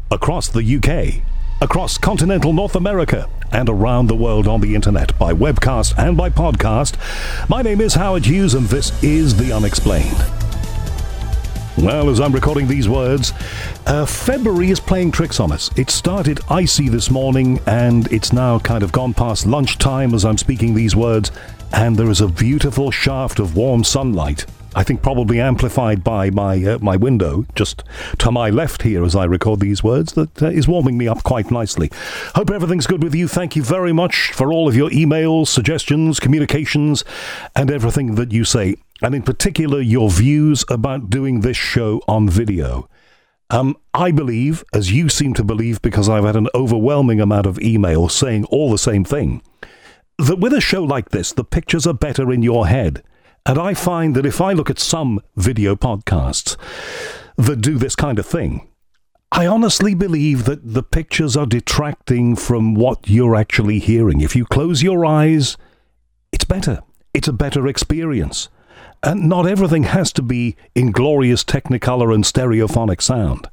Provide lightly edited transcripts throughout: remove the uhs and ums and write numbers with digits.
across the UK, across continental North America, and around the world on the internet by webcast and by podcast. My name is Howard Hughes, and this is The Unexplained. Well, as I'm recording these words, February is playing tricks on us. It started icy this morning, and it's now kind of gone past lunchtime as I'm speaking these words, and there is a beautiful shaft of warm sunlight, I think probably amplified by my window, just to my left here as I record these words, that is warming me up quite nicely. Hope everything's good with you. Thank you very much for all of your emails, suggestions, communications, and everything that you say. And in particular, your views about doing this show on video. I believe, as you seem to believe, because I've had an overwhelming amount of emails saying all the same thing, that with a show like this, the pictures are better in your head. And I find that if I look at some video podcasts that do this kind of thing, I honestly believe that the pictures are detracting from what you're actually hearing. If you close your eyes, it's better. It's a better experience. And not everything has to be in glorious Technicolor and stereophonic sound.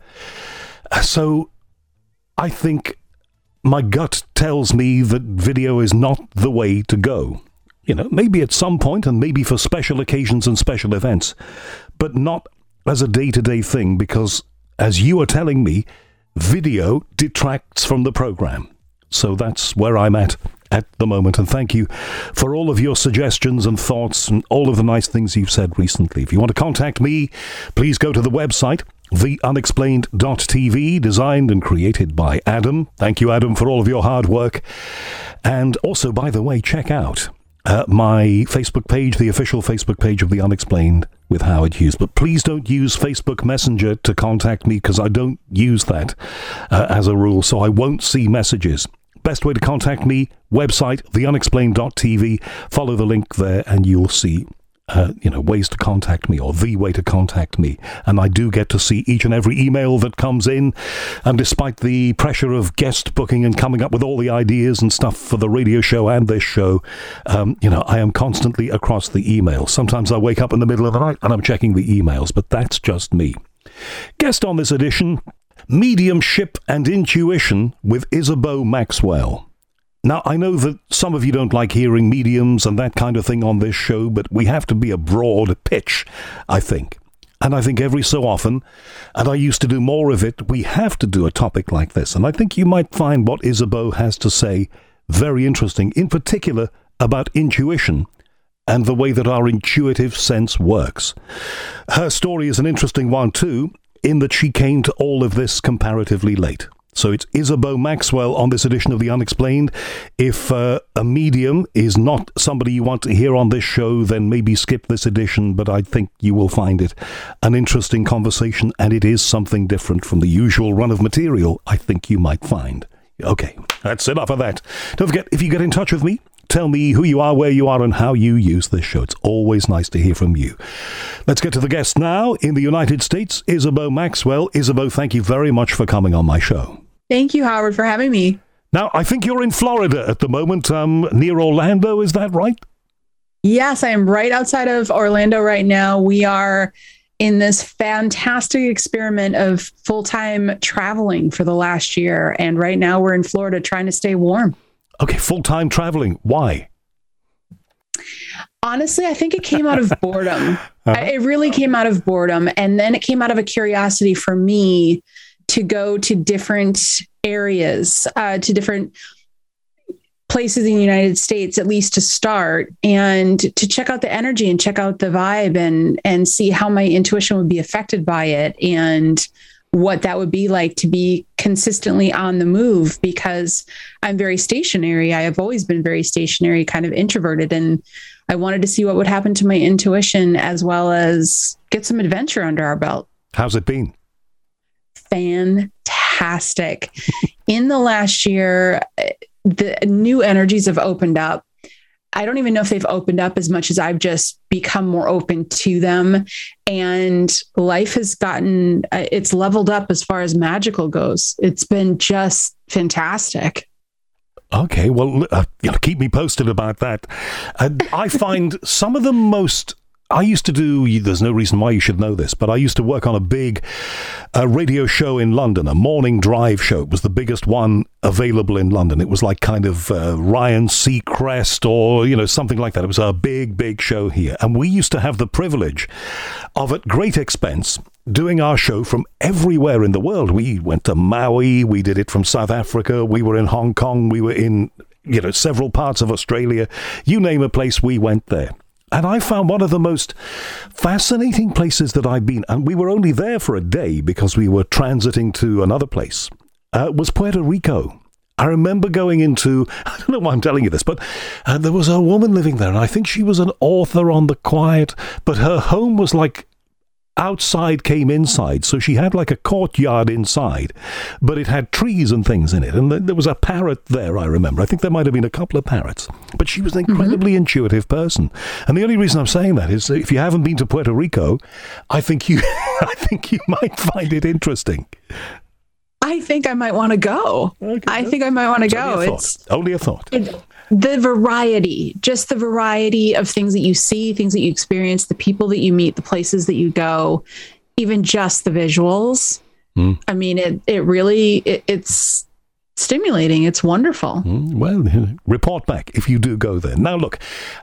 So I think my gut tells me that video is not the way to go. You know, maybe at some point and maybe for special occasions and special events, but not as a day-to-day thing, because as you are telling me, video detracts from the program. So that's where I'm at the moment. And thank you for all of your suggestions and thoughts and all of the nice things you've said recently. If you want to contact me, please go to the website, theunexplained.tv, designed and created by Adam. Thank you, Adam, for all of your hard work. And also, by the way, check out my Facebook page, the official Facebook page of The Unexplained with Howard Hughes. But please don't use Facebook Messenger to contact me, because I don't use that as a rule, so I won't see messages. Best way to contact me, website, theunexplained.tv. Follow the link there and you'll see ways to contact me, or the way to contact me. And I do get to see each and every email that comes in. And despite the pressure of guest booking and coming up with all the ideas and stuff for the radio show and this show, I am constantly across the emails. Sometimes I wake up in the middle of the night and I'm checking the emails, but that's just me. Guest on this edition, Mediumship and Intuition with Isabeau Maxwell. Now, I know that some of you don't like hearing mediums and that kind of thing on this show, but we have to be a broad pitch, I think. And I think every so often, and I used to do more of it, we have to do a topic like this. And I think you might find what Isabeau has to say very interesting, in particular about intuition and the way that our intuitive sense works. Her story is an interesting one too, in that she came to all of this comparatively late. So it's Isabeau Maxwell on this edition of The Unexplained. If a medium is not somebody you want to hear on this show, then maybe skip this edition, but I think you will find it an interesting conversation, and it is something different from the usual run of material I think you might find. Okay, that's enough of that. Don't forget, if you get in touch with me, tell me who you are, where you are, and how you use this show. It's always nice to hear from you. Let's get to the guest now. In the United States, Isabeau Maxwell. Isabeau, thank you very much for coming on my show. Thank you, Howard, for having me. Now, I think you're in Florida at the moment, near Orlando. Is that right? Yes, I am right outside of Orlando right now. We are in this fantastic experiment of full-time traveling for the last year. And right now we're in Florida trying to stay warm. Okay, full-time traveling. Why? Honestly, I think it came out of boredom. It really came out of boredom. And then it came out of a curiosity for me to go to different areas, to different places in the United States, at least to start, and to check out the energy and check out the vibe and see how my intuition would be affected by it and what that would be like to be consistently on the move, because I'm very stationary. I have always been very stationary, kind of introverted, and I wanted to see what would happen to my intuition as well as get some adventure under our belt. How's it been? Fantastic. In the last year, the new energies have opened up. I don't even know if they've opened up as much as I've just become more open to them. And life has gotten, it's leveled up as far as magical goes. It's been just fantastic. Okay, well, keep me posted about that. I find some of the most I used to do, there's no reason why you should know this, but I used to work on a big radio show in London, a morning drive show. It was the biggest one available in London. It was like kind of Ryan Seacrest or, something like that. It was a big, big show here. And we used to have the privilege of, at great expense, doing our show from everywhere in the world. We went to Maui, we did it from South Africa, we were in Hong Kong, we were in, several parts of Australia. You name a place, we went there. And I found one of the most fascinating places that I've been, and we were only there for a day because we were transiting to another place, was Puerto Rico. I remember going into, I don't know why I'm telling you this, but there was a woman living there, and I think she was an author on the quiet, but her home was like outside came inside, so she had like a courtyard inside, but it had trees and things in it, and there was a parrot there. I remember, I think there might have been a couple of parrots, but she was an incredibly intuitive person. And the only reason I'm saying that is if you haven't been to Puerto Rico, I think you might find it interesting. I think I might want to go. Okay. I think I might want to go. It's only a thought. The variety, just the variety of things that you see, things that you experience, the people that you meet, the places that you go, even just the visuals. I mean, it's stimulating. It's wonderful. Well, report back if you do go there. Now, look,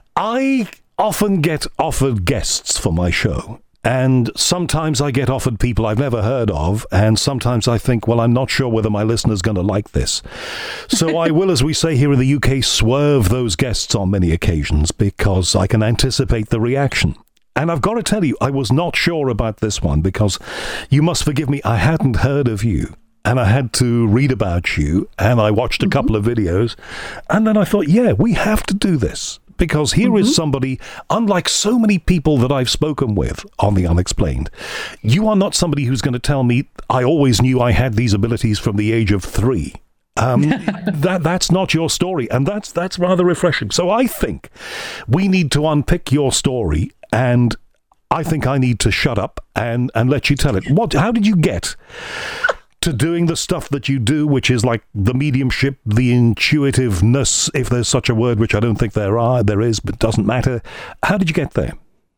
I often get offered guests for my show. And sometimes I get offered people I've never heard of, and sometimes I think, well, I'm not sure whether my listener's going to like this. So I will, as we say here in the UK, swerve those guests on many occasions because I can anticipate the reaction. And I've got to tell you, I was not sure about this one because you must forgive me, I hadn't heard of you. And I had to read about you, and I watched a couple of videos, and then I thought, yeah, we have to do this. Because here is somebody, unlike so many people that I've spoken with on The Unexplained, you are not somebody who's going to tell me, I always knew I had these abilities from the age of 3. That's not your story, and that's rather refreshing. So I think we need to unpick your story, and I think I need to shut up and let you tell it. How did you get to doing the stuff that you do, which is like the mediumship, the intuitiveness, if there's such a word, which I don't think there is, but doesn't matter. How did you get there?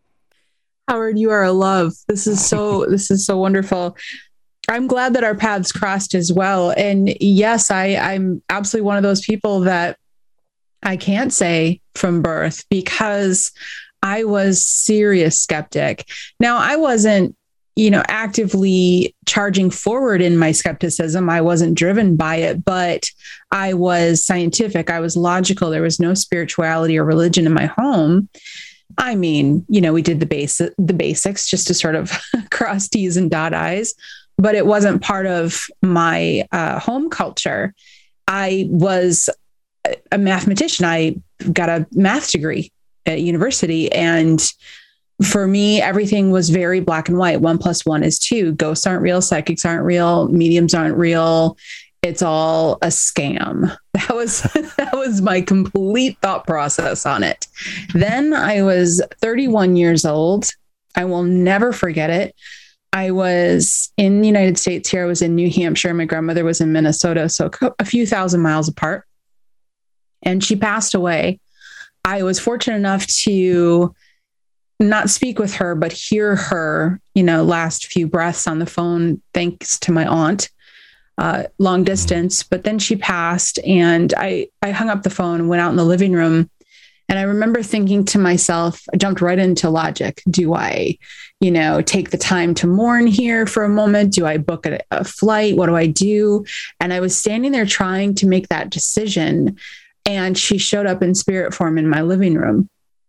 Howard, you are a love. This is so wonderful. I'm glad that our paths crossed as well. And yes, I'm absolutely one of those people that I can't say from birth because I was serious skeptic. Now, I wasn't actively charging forward in my skepticism. I wasn't driven by it, but I was scientific. I was logical. There was no spirituality or religion in my home. I mean, we did the basics just to sort of cross T's and dot I's, but it wasn't part of my home culture. I was a mathematician. I got a math degree at university, and for me, everything was very black and white. 1 + 1 is 2. Ghosts aren't real. Psychics aren't real. Mediums aren't real. It's all a scam. That was my complete thought process on it. Then I was 31 years old. I will never forget it. I was in the United States here. I was in New Hampshire. My grandmother was in Minnesota, so a few thousand miles apart. And she passed away. I was fortunate enough to not speak with her, but hear her, last few breaths on the phone, thanks to my aunt, long distance. But then she passed, and I hung up the phone and went out in the living room. And I remember thinking to myself, I jumped right into logic. Do I, take the time to mourn here for a moment? Do I book a flight? What do I do? And I was standing there trying to make that decision. And she showed up in spirit form in my living room.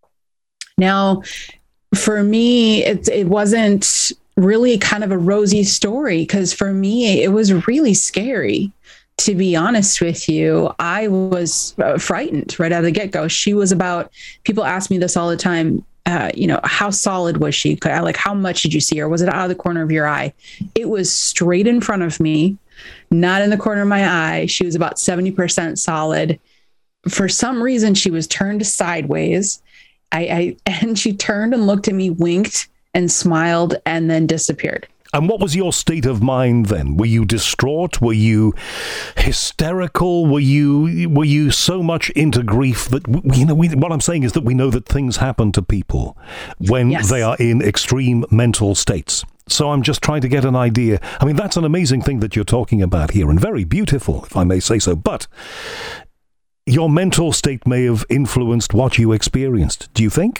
Now, for me, it wasn't really kind of a rosy story, because for me, it was really scary, to be honest with you. I was frightened right out of the get-go. She was people ask me this all the time, how solid was she? Like, how much did you see her? Was it out of the corner of your eye? It was straight in front of me, not in the corner of my eye. She was about 70% solid. For some reason, she was turned sideways. And she turned and looked at me, winked and smiled, and then disappeared. And what was your state of mind then? Were you distraught? Were you hysterical? Were you so much into grief that what I'm saying is that we know that things happen to people when they are in extreme mental states. So I'm just trying to get an idea. I mean, that's an amazing thing that you're talking about here, and very beautiful, if I may say so. But your mental state may have influenced what you experienced. Do you think?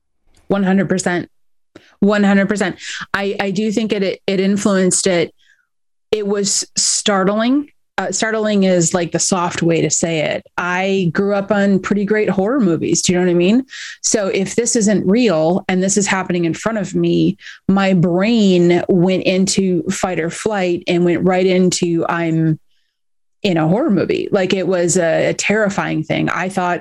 100%. 100%. I do think it influenced it. It was startling. Startling is like the soft way to say it. I grew up on pretty great horror movies. Do you know what I mean? So if this isn't real and this is happening in front of me, my brain went into fight or flight and went right into I'm in a horror movie. Like it was a terrifying thing. I thought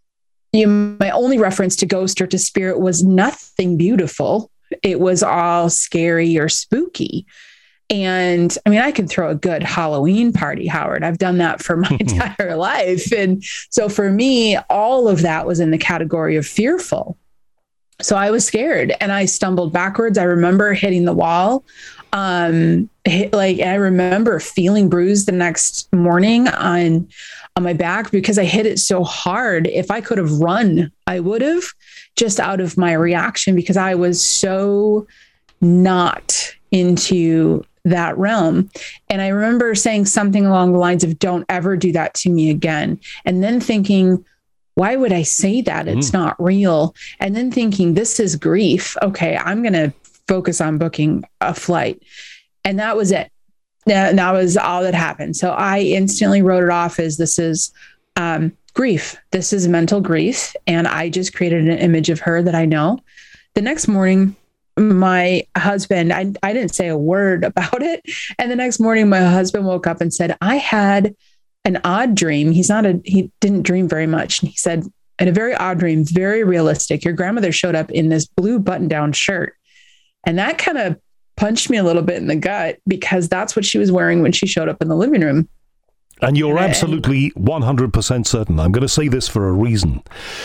my only reference to ghost or to spirit was nothing beautiful. It was all scary or spooky. And I mean, I can throw a good Halloween party, Howard. I've done that for my entire life. And so for me, all of that was in the category of fearful. So I was scared and I stumbled backwards. I remember hitting the wall. I remember feeling bruised the next morning on my back because I hit it so hard. If I could have run, I would have, just out of my reaction, because I was so not into that realm. And I remember saying something along the lines of, don't ever do that to me again. And then thinking, why would I say that? It's not real. And then thinking, this is grief. Okay, I'm going to focus on booking a flight. And that was it. That was all that happened. So I instantly wrote it off as this is grief. This is mental grief. And I just created an image of her that I know. The next morning, my husband, I didn't say a word about it. And the next morning, my husband woke up and said, I had an odd dream. He didn't dream very much. And he said, I had a very odd dream, very realistic. Your grandmother showed up in this blue button-down shirt. And that kind of punched me a little bit in the gut because that's what she was wearing when she showed up in the living room. And you're absolutely 100% certain. I'm going to say this for a reason.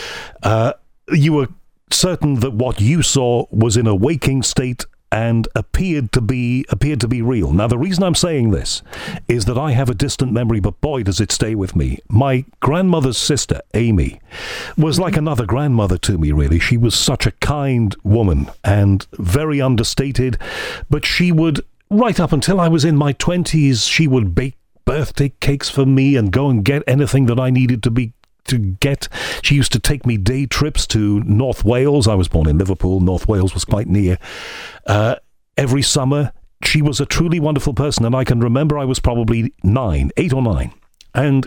You were certain that what you saw was in a waking state and appeared to be real. Now, the reason I'm saying this is that I have a distant memory, but boy, does it stay with me. My grandmother's sister, Amy, was like another grandmother to me, really. She was such a kind woman and very understated, but she would, right up until I was in my 20s, she would bake birthday cakes for me and go and get anything that I needed to get. She used to take me day trips to North Wales. I was born in Liverpool. North Wales was quite near. Every summer, she was a truly wonderful person. And I can remember I was probably 8 or 9. And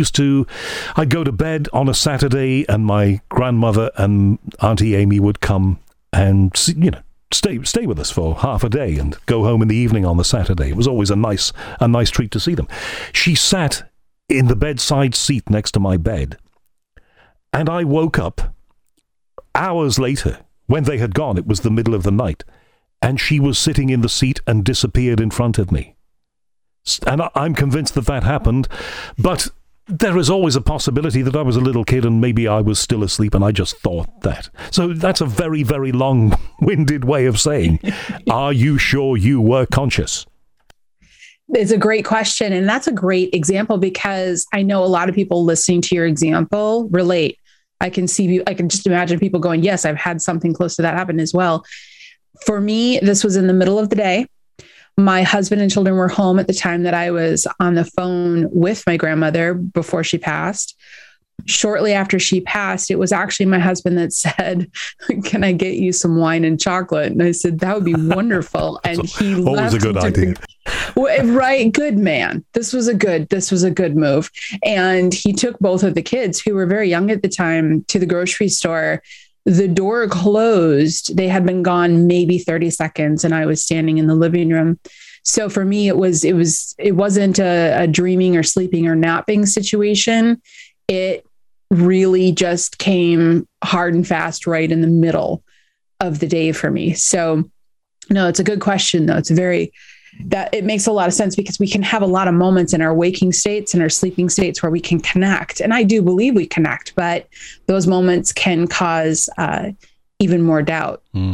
I'd go to bed on a Saturday and my grandmother and Auntie Amy would come and, stay with us for half a day and go home in the evening on the Saturday. It was always a nice treat to see them. She sat in the bedside seat next to my bed. And I woke up hours later when they had gone. It was the middle of the night. And she was sitting in the seat and disappeared in front of me. And I'm convinced that happened. But there is always a possibility that I was a little kid and maybe I was still asleep and I just thought that. So that's a very, very long-winded way of saying, are you sure you were conscious? It's a great question. And that's a great example because I know a lot of people listening to your example relate. I can just imagine people going, yes, I've had something close to that happen as well. For me, this was in the middle of the day. My husband and children were home at the time that I was on the phone with my grandmother before she passed. Shortly after she passed, it was actually my husband that said, can I get you some wine and chocolate? And I said, that would be wonderful. And he always a good idea. Right. Good man. This was a good move. And he took both of the kids who were very young at the time to the grocery store. The door closed. They had been gone maybe 30 seconds and I was standing in the living room. So for me, it wasn't a dreaming or sleeping or napping situation. It really just came hard and fast right in the middle of the day for me. So no, it's a good question though. It makes a lot of sense because we can have a lot of moments in our waking states and our sleeping states where we can connect. And I do believe we connect, but those moments can cause even more doubt.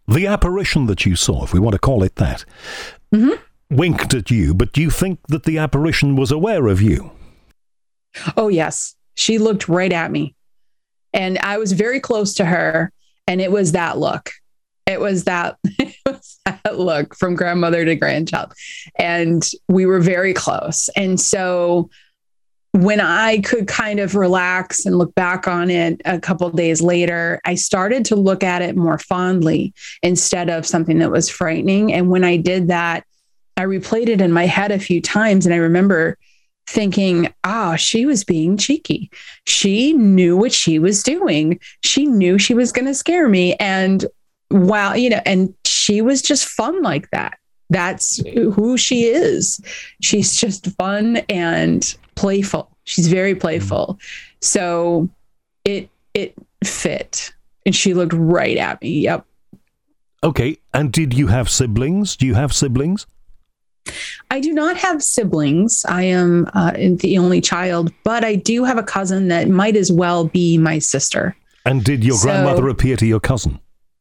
The apparition that you saw, if we want to call it that, winked at you, but do you think that the apparition was aware of you? Oh, yes. She looked right at me. And I was very close to her. And it was that look. It was that look from grandmother to grandchild. And we were very close. And so when I could kind of relax and look back on it a couple of days later, I started to look at it more fondly instead of something that was frightening. And when I did that, I replayed it in my head a few times. And I remember thinking, she was being cheeky. She knew what she was doing. She knew she was going to scare me. And wow, and she was just fun like that. That's who she is. She's just fun and playful. She's very playful. So it fit. And she looked right at me. Yep. Okay. And did you have siblings? Do you have siblings? I do not have siblings. I am the only child, but I do have a cousin that might as well be my sister. And did your grandmother appear to your cousin?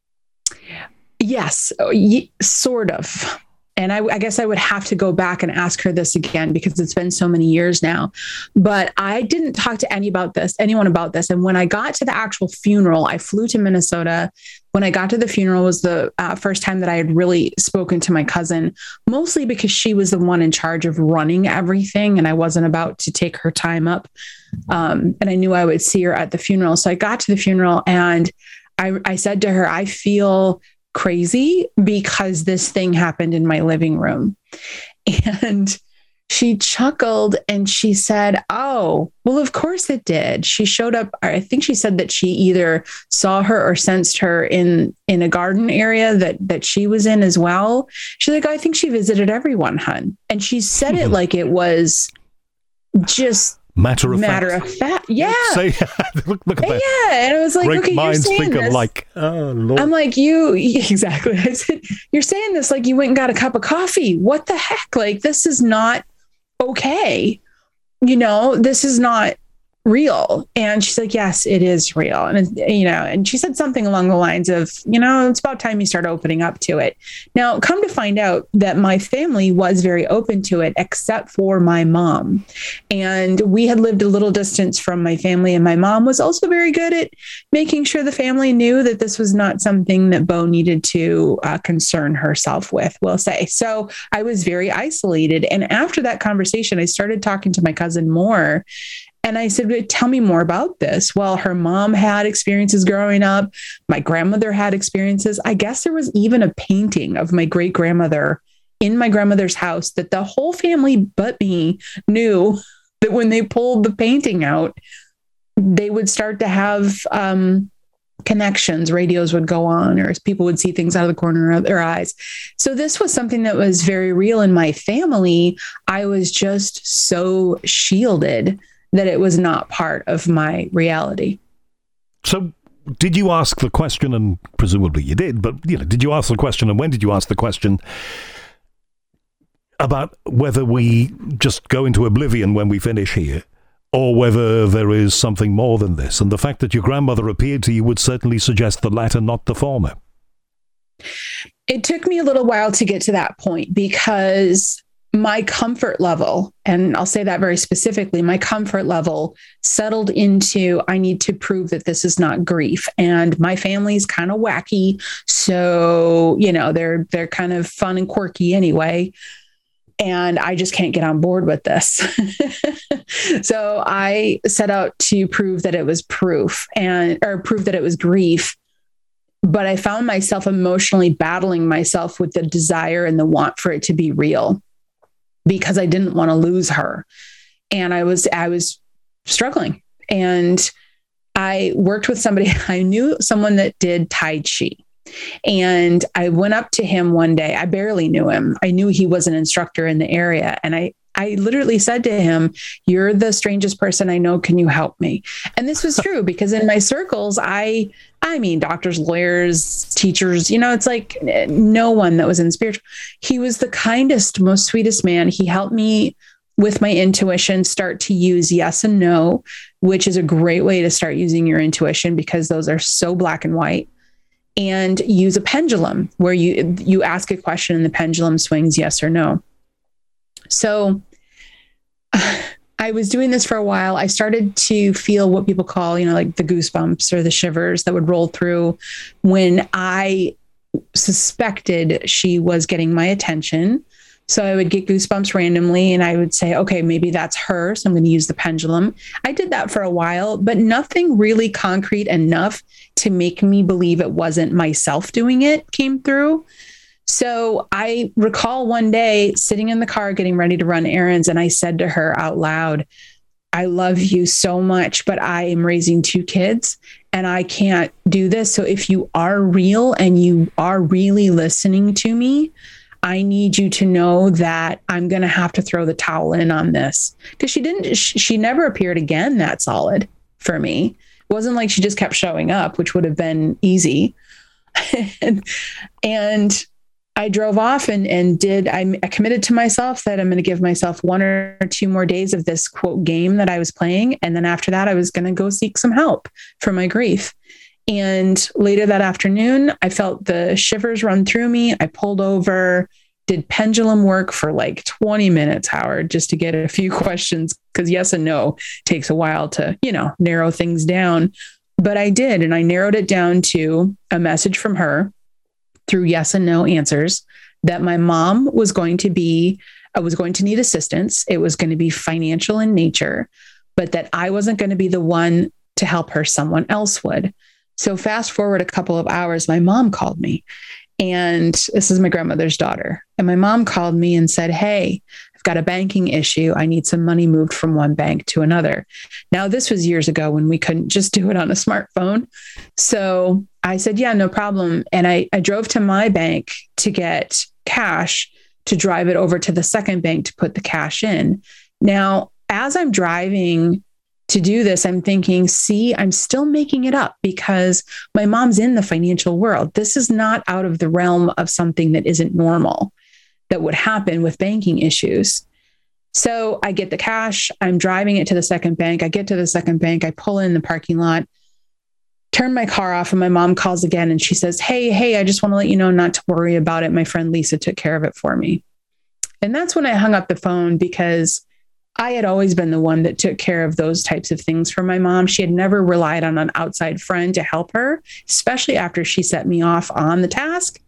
Yes, sort of. And I guess I would have to go back and ask her this again because it's been so many years now. But I didn't talk to anyone about this. And when I got to the actual funeral, I flew to Minnesota. When I got to the funeral was the first time that I had really spoken to my cousin, mostly because she was the one in charge of running everything. And I wasn't about to take her time up. And I knew I would see her at the funeral. So I got to the funeral and I said to her, I feel crazy because this thing happened in my living room. And she chuckled and she said, oh, well, of course it did. She showed up. I think she said that she either saw her or sensed her in a garden area that she was in as well. She's like, I think she visited everyone, hun. And she said it like it was just matter of fact. Yeah. Say, look at that. Yeah. And I was like, great okay, minds you're saying think this. alike. Oh, Lord. I'm like, exactly. I said, you're saying this like you went and got a cup of coffee. What the heck? Like, this is not okay. This is not real. And she's like, yes, it is real. And, and she said something along the lines of, it's about time you start opening up to it. Now, come to find out that my family was very open to it, except for my mom. And we had lived a little distance from my family. And my mom was also very good at making sure the family knew that this was not something that Bo needed to concern herself with, we'll say. So I was very isolated. And after that conversation, I started talking to my cousin more. And I said, tell me more about this. Well, her mom had experiences growing up. My grandmother had experiences. I guess there was even a painting of my great grandmother in my grandmother's house that the whole family but me knew that when they pulled the painting out, they would start to have connections. Radios would go on, or people would see things out of the corner of their eyes. So this was something that was very real in my family. I was just so shielded that it was not part of my reality. So did you ask the question, and presumably you did, but did you ask the question, and when did you ask the question about whether we just go into oblivion when we finish here, or whether there is something more than this? And the fact that your grandmother appeared to you would certainly suggest the latter, not the former. It took me a little while to get to that point because my comfort level, and I'll say that very specifically, my comfort level settled into, I need to prove that this is not grief. And my family's kind of wacky. So, they're kind of fun and quirky anyway. And I just can't get on board with this. So I set out to prove that it was proof that it was grief. But I found myself emotionally battling myself with the desire and the want for it to be real, because I didn't want to lose her. And I was struggling. And I worked with somebody. I knew someone that did Tai Chi. And I went up to him one day. I barely knew him. I knew he was an instructor in the area. And I literally said to him, you're the strangest person I know. Can you help me? And this was true because in my circles, I mean, doctors, lawyers, teachers, it's like no one that was in spiritual. He was the kindest, most sweetest man. He helped me with my intuition start to use yes and no, which is a great way to start using your intuition because those are so black and white. and use a pendulum where you ask a question and the pendulum swings yes or no. So I was doing this for a while. I started to feel what people call, like the goosebumps or the shivers that would roll through when I suspected she was getting my attention. So I would get goosebumps randomly and I would say, okay, maybe that's her. So I'm going to use the pendulum. I did that for a while, but nothing really concrete enough to make me believe it wasn't myself doing it came through. So I recall one day sitting in the car getting ready to run errands, and I said to her out loud, I love you so much, but I am raising 2 kids and I can't do this. So if you are real and you are really listening to me, I need you to know that I'm going to have to throw the towel in on this. Because she never appeared again that solid for me. It wasn't like she just kept showing up, which would have been easy. and I drove off and I committed to myself that I'm going to give myself 1 or 2 more days of this quote game that I was playing. And then after that, I was going to go seek some help for my grief. And later that afternoon, I felt the shivers run through me. I pulled over, did pendulum work for like 20 minutes, Howard, just to get a few questions, because yes and no takes a while to, narrow things down. But I did. And I narrowed it down to a message from her through yes and no answers that my mom was going to need assistance. It was going to be financial in nature, but that I wasn't going to be the one to help her. Someone else would. So fast forward a couple of hours, my mom called me, and this is my grandmother's daughter. And my mom called me and said, hey, I've got a banking issue. I need some money moved from one bank to another. Now, this was years ago when we couldn't just do it on a smartphone. So I said, yeah, no problem. And I drove to my bank to get cash to drive it over to the second bank to put the cash in. Now, as I'm driving to do this, I'm thinking, see, I'm still making it up because my mom's in the financial world. This is not out of the realm of something that isn't normal that would happen with banking issues. So I get the cash. I'm driving it to the second bank. I get to the second bank. I pull in the parking lot, turn my car off, and my mom calls again. And she says, hey, I just want to let you know not to worry about it. My friend Lisa took care of it for me. And that's when I hung up the phone, because I had always been the one that took care of those types of things for my mom. She had never relied on an outside friend to help her, especially after she set me off on the task.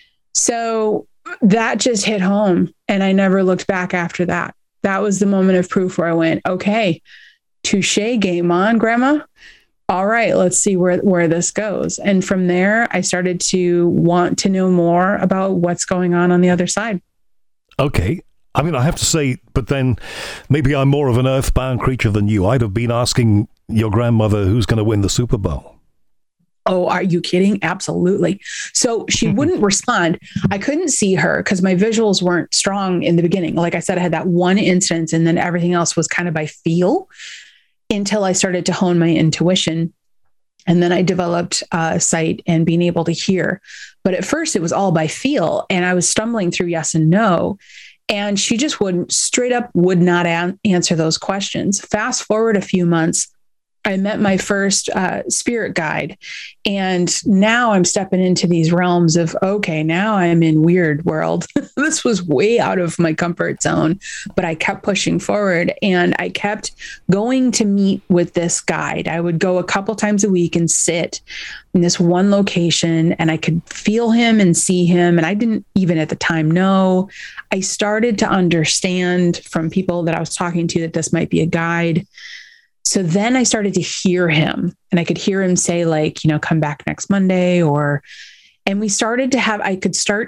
So that just hit home, and I never looked back after that. That was the moment of proof where I went, okay, touche, game on, Grandma. All right, let's see where this goes. And from there, I started to want to know more about what's going on the other side. Okay. I mean, I have to say, but then maybe I'm more of an earthbound creature than you. I'd have been asking your grandmother who's going to win the Super Bowl. Oh, are you kidding? Absolutely. So she wouldn't respond. I couldn't see her because my visuals weren't strong in the beginning. Like I said, I had that one instance, and then everything else was kind of by feel until I started to hone my intuition. And then I developed sight and being able to hear. But at first it was all by feel, and I was stumbling through yes and no. And she just straight up would not answer those questions. Fast forward a few months, I met my first spirit guide. And now I'm stepping into these realms of, okay, now I'm in weird world. This was way out of my comfort zone, but I kept pushing forward, and I kept going to meet with this guide. I would go a couple times a week and sit in this one location, and I could feel him and see him. And I didn't even at the time know. I started to understand from people that I was talking to that this might be a guide. So then I started to hear him, and I could hear him say, like, come back next Monday, and we started to have, I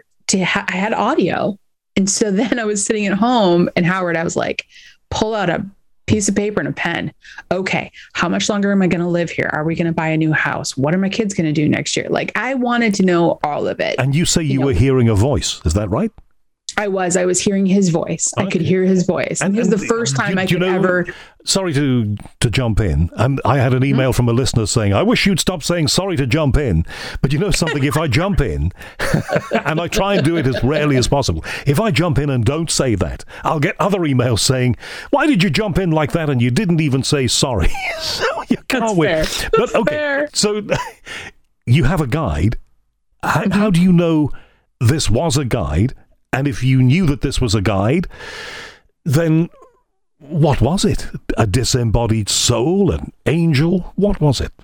had audio. And so then I was sitting at home, and Howard, I was like, pull out a piece of paper and a pen. Okay, how much longer am I going to live here? Are we going to buy a new house? What are my kids going to do next year? Like, I wanted to know all of it. And you say you were hearing a voice. Is that right? I was hearing his voice. Okay. I could hear his voice. And it was the first time I could ever... Sorry to jump in. And I had an email from a listener saying, I wish you'd stop saying sorry to jump in. But you know something, if I jump in, and I try and do it as rarely as possible, if I jump in and don't say that, I'll get other emails saying, why did you jump in like that and you didn't even say sorry? So you can't win. Fair. But okay, fair. So you have a guide. How do you know this was a guide? And if you knew that this was a guide, then what was it? A disembodied soul, an angel? What was it?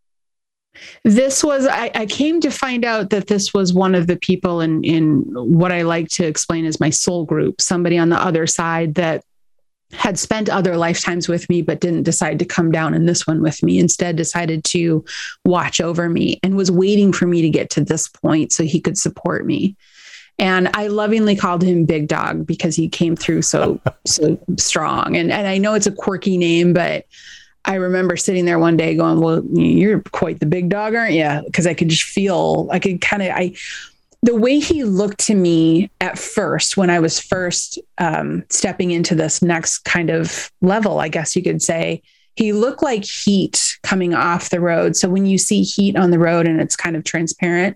This was, I came to find out that this was one of the people in what I like to explain as my soul group, somebody on the other side that had spent other lifetimes with me, but didn't decide to come down in this one with me. Instead decided to watch over me and was waiting for me to get to this point so he could support me. And I lovingly called him Big Dog because he came through so strong. And I know it's a quirky name, but I remember sitting there one day going, well, you're quite the big dog, aren't you? Because I could just feel, the way he looked to me at first, when I was first stepping into this next kind of level, I guess you could say, he looked like heat coming off the road. So when you see heat on the road and it's kind of transparent,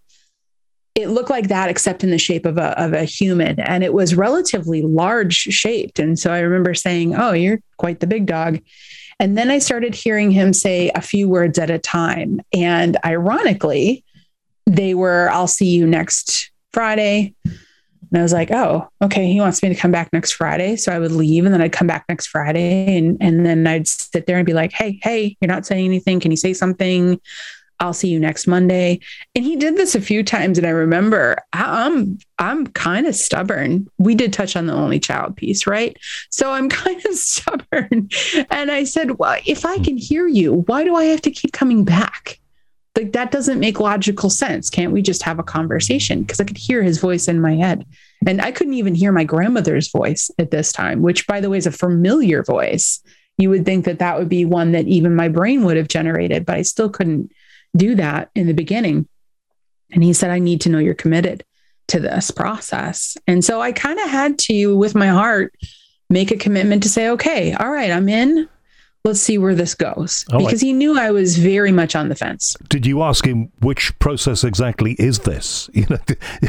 it looked like that, except in the shape of a human. And it was relatively large shaped. And so I remember saying, oh, you're quite the big dog. And then I started hearing him say a few words at a time. And ironically, they were, I'll see you next Friday. And I was like, oh, okay, he wants me to come back next Friday. So I would leave and then I'd come back next Friday. And then I'd sit there and be like, hey, you're not saying anything. Can you say something? I'll see you next Monday. And he did this a few times. And I remember I'm kind of stubborn. We did touch on the only child piece, right? So I'm kind of stubborn. And I said, well, if I can hear you, why do I have to keep coming back? Like, that doesn't make logical sense. Can't we just have a conversation? Because I could hear his voice in my head. And I couldn't even hear my grandmother's voice at this time, which, by the way, is a familiar voice. You would think that that would be one that even my brain would have generated, but I still couldn't do that in the beginning. And he said, I need to know you're committed to this process. And so I kind of had to, with my heart, make a commitment to say, okay, all right, I'm in. Let's see where this goes. Because he knew I was very much on the fence. Did you ask him which process exactly is this? You know,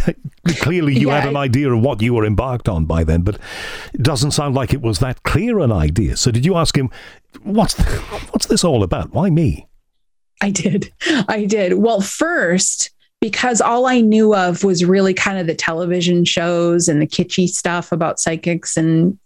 clearly you had an idea of what you were embarked on by then, but it doesn't sound like it was that clear an idea. So did you ask him, what's this all about? Why me? I did. Well, first, because all I knew of was really kind of the television shows and the kitschy stuff about psychics and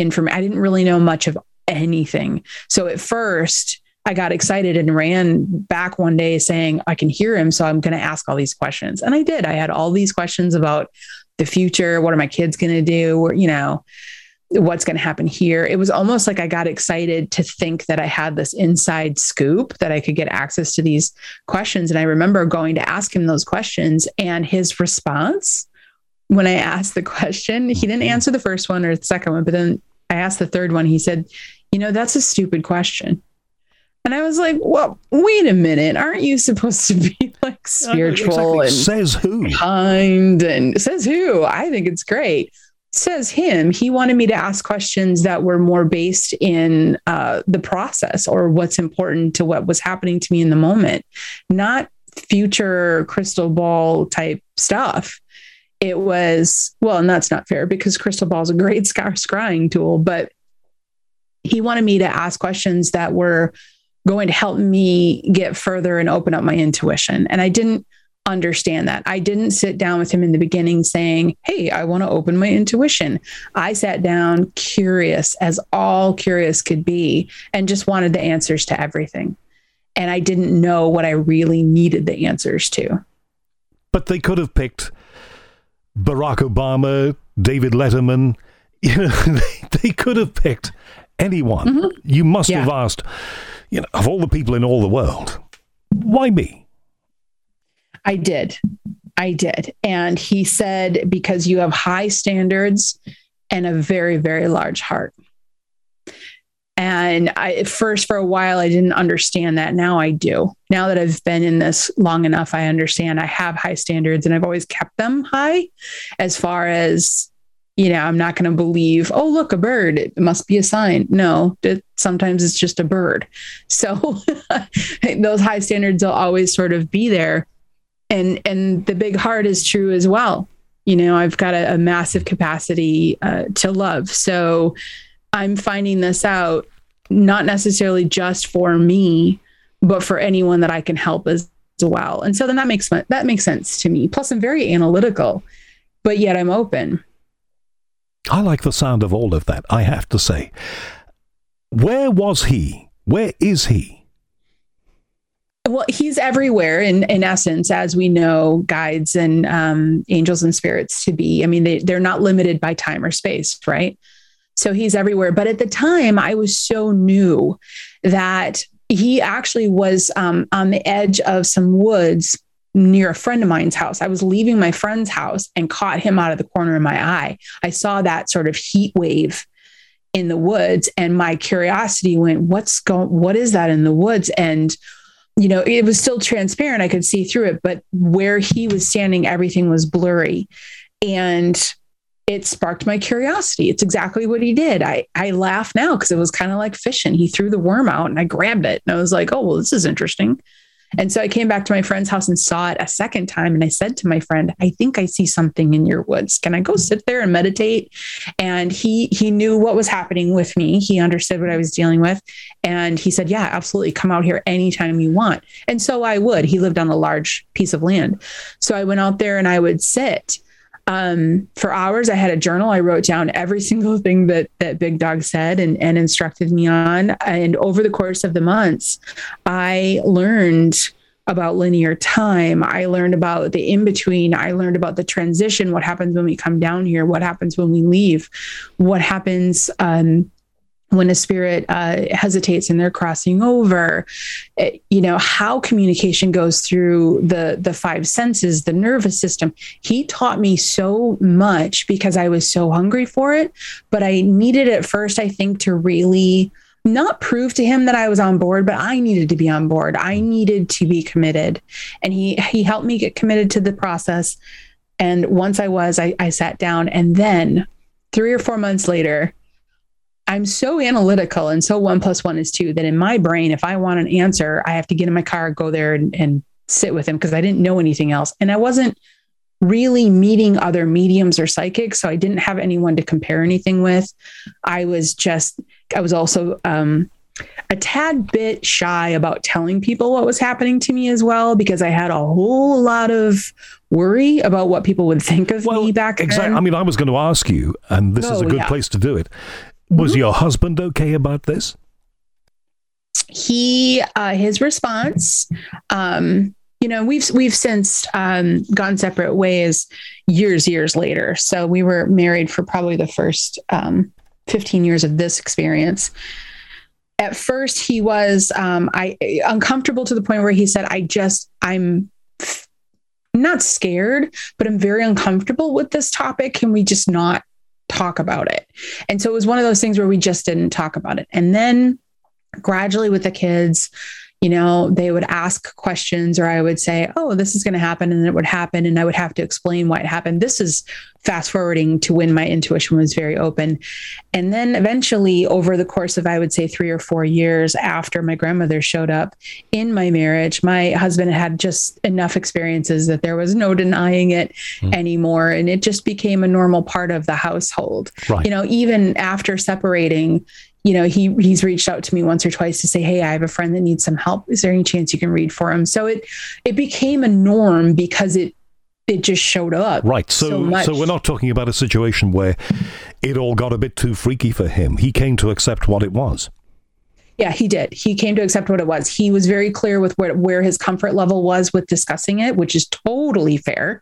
I didn't really know much of anything. So at first I got excited and ran back one day saying, I can hear him, so I'm going to ask all these questions. And I did. I had all these questions about the future. What are my kids going to do? You know, what's going to happen here? It was almost like I got excited to think that I had this inside scoop, that I could get access to these questions. And I remember going to ask him those questions, and his response when I asked the question, he didn't answer the first one or the second one, but then I asked the third one. He said, you know, that's a stupid question. And I was like, well, wait a minute. Aren't you supposed to be like spiritual and says who? Kind? And says who? I think it's great. Says him. He wanted me to ask questions that were more based in the process or what's important to what was happening to me in the moment, not future crystal ball type stuff. It was, well, and that's not fair because crystal ball is a great scrying tool, but he wanted me to ask questions that were going to help me get further and open up my intuition. And I didn't understand that. I didn't sit down with him in the beginning saying, hey, I want to open my intuition. I sat down curious as all curious could be and just wanted the answers to everything. And I didn't know what I really needed the answers to. But they could have picked Barack Obama, David Letterman. You know, they could have picked anyone. Mm-hmm. You must have asked, you know, of all the people in all the world, why me? I did. And he said, because you have high standards and a very, very large heart. And at first, for a while, I didn't understand that. Now I do. Now that I've been in this long enough, I understand I have high standards and I've always kept them high as far as, you know, I'm not going to believe, oh, look, a bird, it must be a sign. No, sometimes it's just a bird. So those high standards will always sort of be there. And the big heart is true as well. You know, I've got a massive capacity to love. So I'm finding this out, not necessarily just for me, but for anyone that I can help as well. And so then that makes sense to me. Plus I'm very analytical, but yet I'm open. I like the sound of all of that, I have to say. Where was he? Where is he? Well, he's everywhere in essence, as we know guides and angels and spirits to be. I mean, they're not limited by time or space, right? So he's everywhere. But at the time, I was so new that he actually was on the edge of some woods near a friend of mine's house. I was leaving my friend's house and caught him out of the corner of my eye. I saw that sort of heat wave in the woods, and my curiosity went, what is that in the woods? And it was still transparent. I could see through it, but where he was standing, everything was blurry. And it sparked my curiosity. It's exactly what he did. I laugh now because it was kind of like fishing. He threw the worm out and I grabbed it. And I was like, oh, well, this is interesting. And so I came back to my friend's house and saw it a second time. And I said to my friend, I think I see something in your woods. Can I go sit there and meditate? And he knew what was happening with me. He understood what I was dealing with. And he said, yeah, absolutely. Come out here anytime you want. And so I would. He lived on a large piece of land. So I went out there and I would sit. For hours. I had a journal. I wrote down every single thing that Big Dog said and instructed me on. And over the course of the months, I learned about linear time. I learned about the in-between. I learned about the transition. What happens when we come down here? What happens when we leave? What happens when a spirit hesitates and they're crossing over? How communication goes through the five senses, the nervous system. He taught me so much because I was so hungry for it, but I needed at first, I think, to really not prove to him that I was on board, but I needed to be on board. I needed to be committed. And he helped me get committed to the process. And once I was, I sat down, and then 3 or 4 months later, I'm so analytical and so 1 + 1 is 2 that in my brain, if I want an answer, I have to get in my car, go there and sit with him because I didn't know anything else. And I wasn't really meeting other mediums or psychics. So I didn't have anyone to compare anything with. I was also a tad bit shy about telling people what was happening to me as well, because I had a whole lot of worry about what people would think of me back then. Exactly. I mean, I was going to ask you, and this is a good place to do it. Was your husband okay about this? His response, we've since gone separate ways years later. So we were married for probably the first 15 years of this experience. At first he was uncomfortable to the point where he said, I'm not scared, but I'm very uncomfortable with this topic. Can we just not talk about it? And so it was one of those things where we just didn't talk about it. And then gradually with the kids, they would ask questions, or I would say, oh, this is going to happen. And it would happen. And I would have to explain why it happened. This is fast forwarding to when my intuition was very open. And then eventually over the course of, I would say 3 or 4 years after my grandmother showed up in my marriage, my husband had just enough experiences that there was no denying it anymore. And it just became a normal part of the household. Right. Even after separating, he's reached out to me once or twice to say, hey, I have a friend that needs some help. Is there any chance you can read for him? So it became a norm because it just showed up. Right. So we're not talking about a situation where it all got a bit too freaky for him. He came to accept what it was. Yeah, he did. He came to accept what it was. He was very clear with where his comfort level was with discussing it, which is totally fair.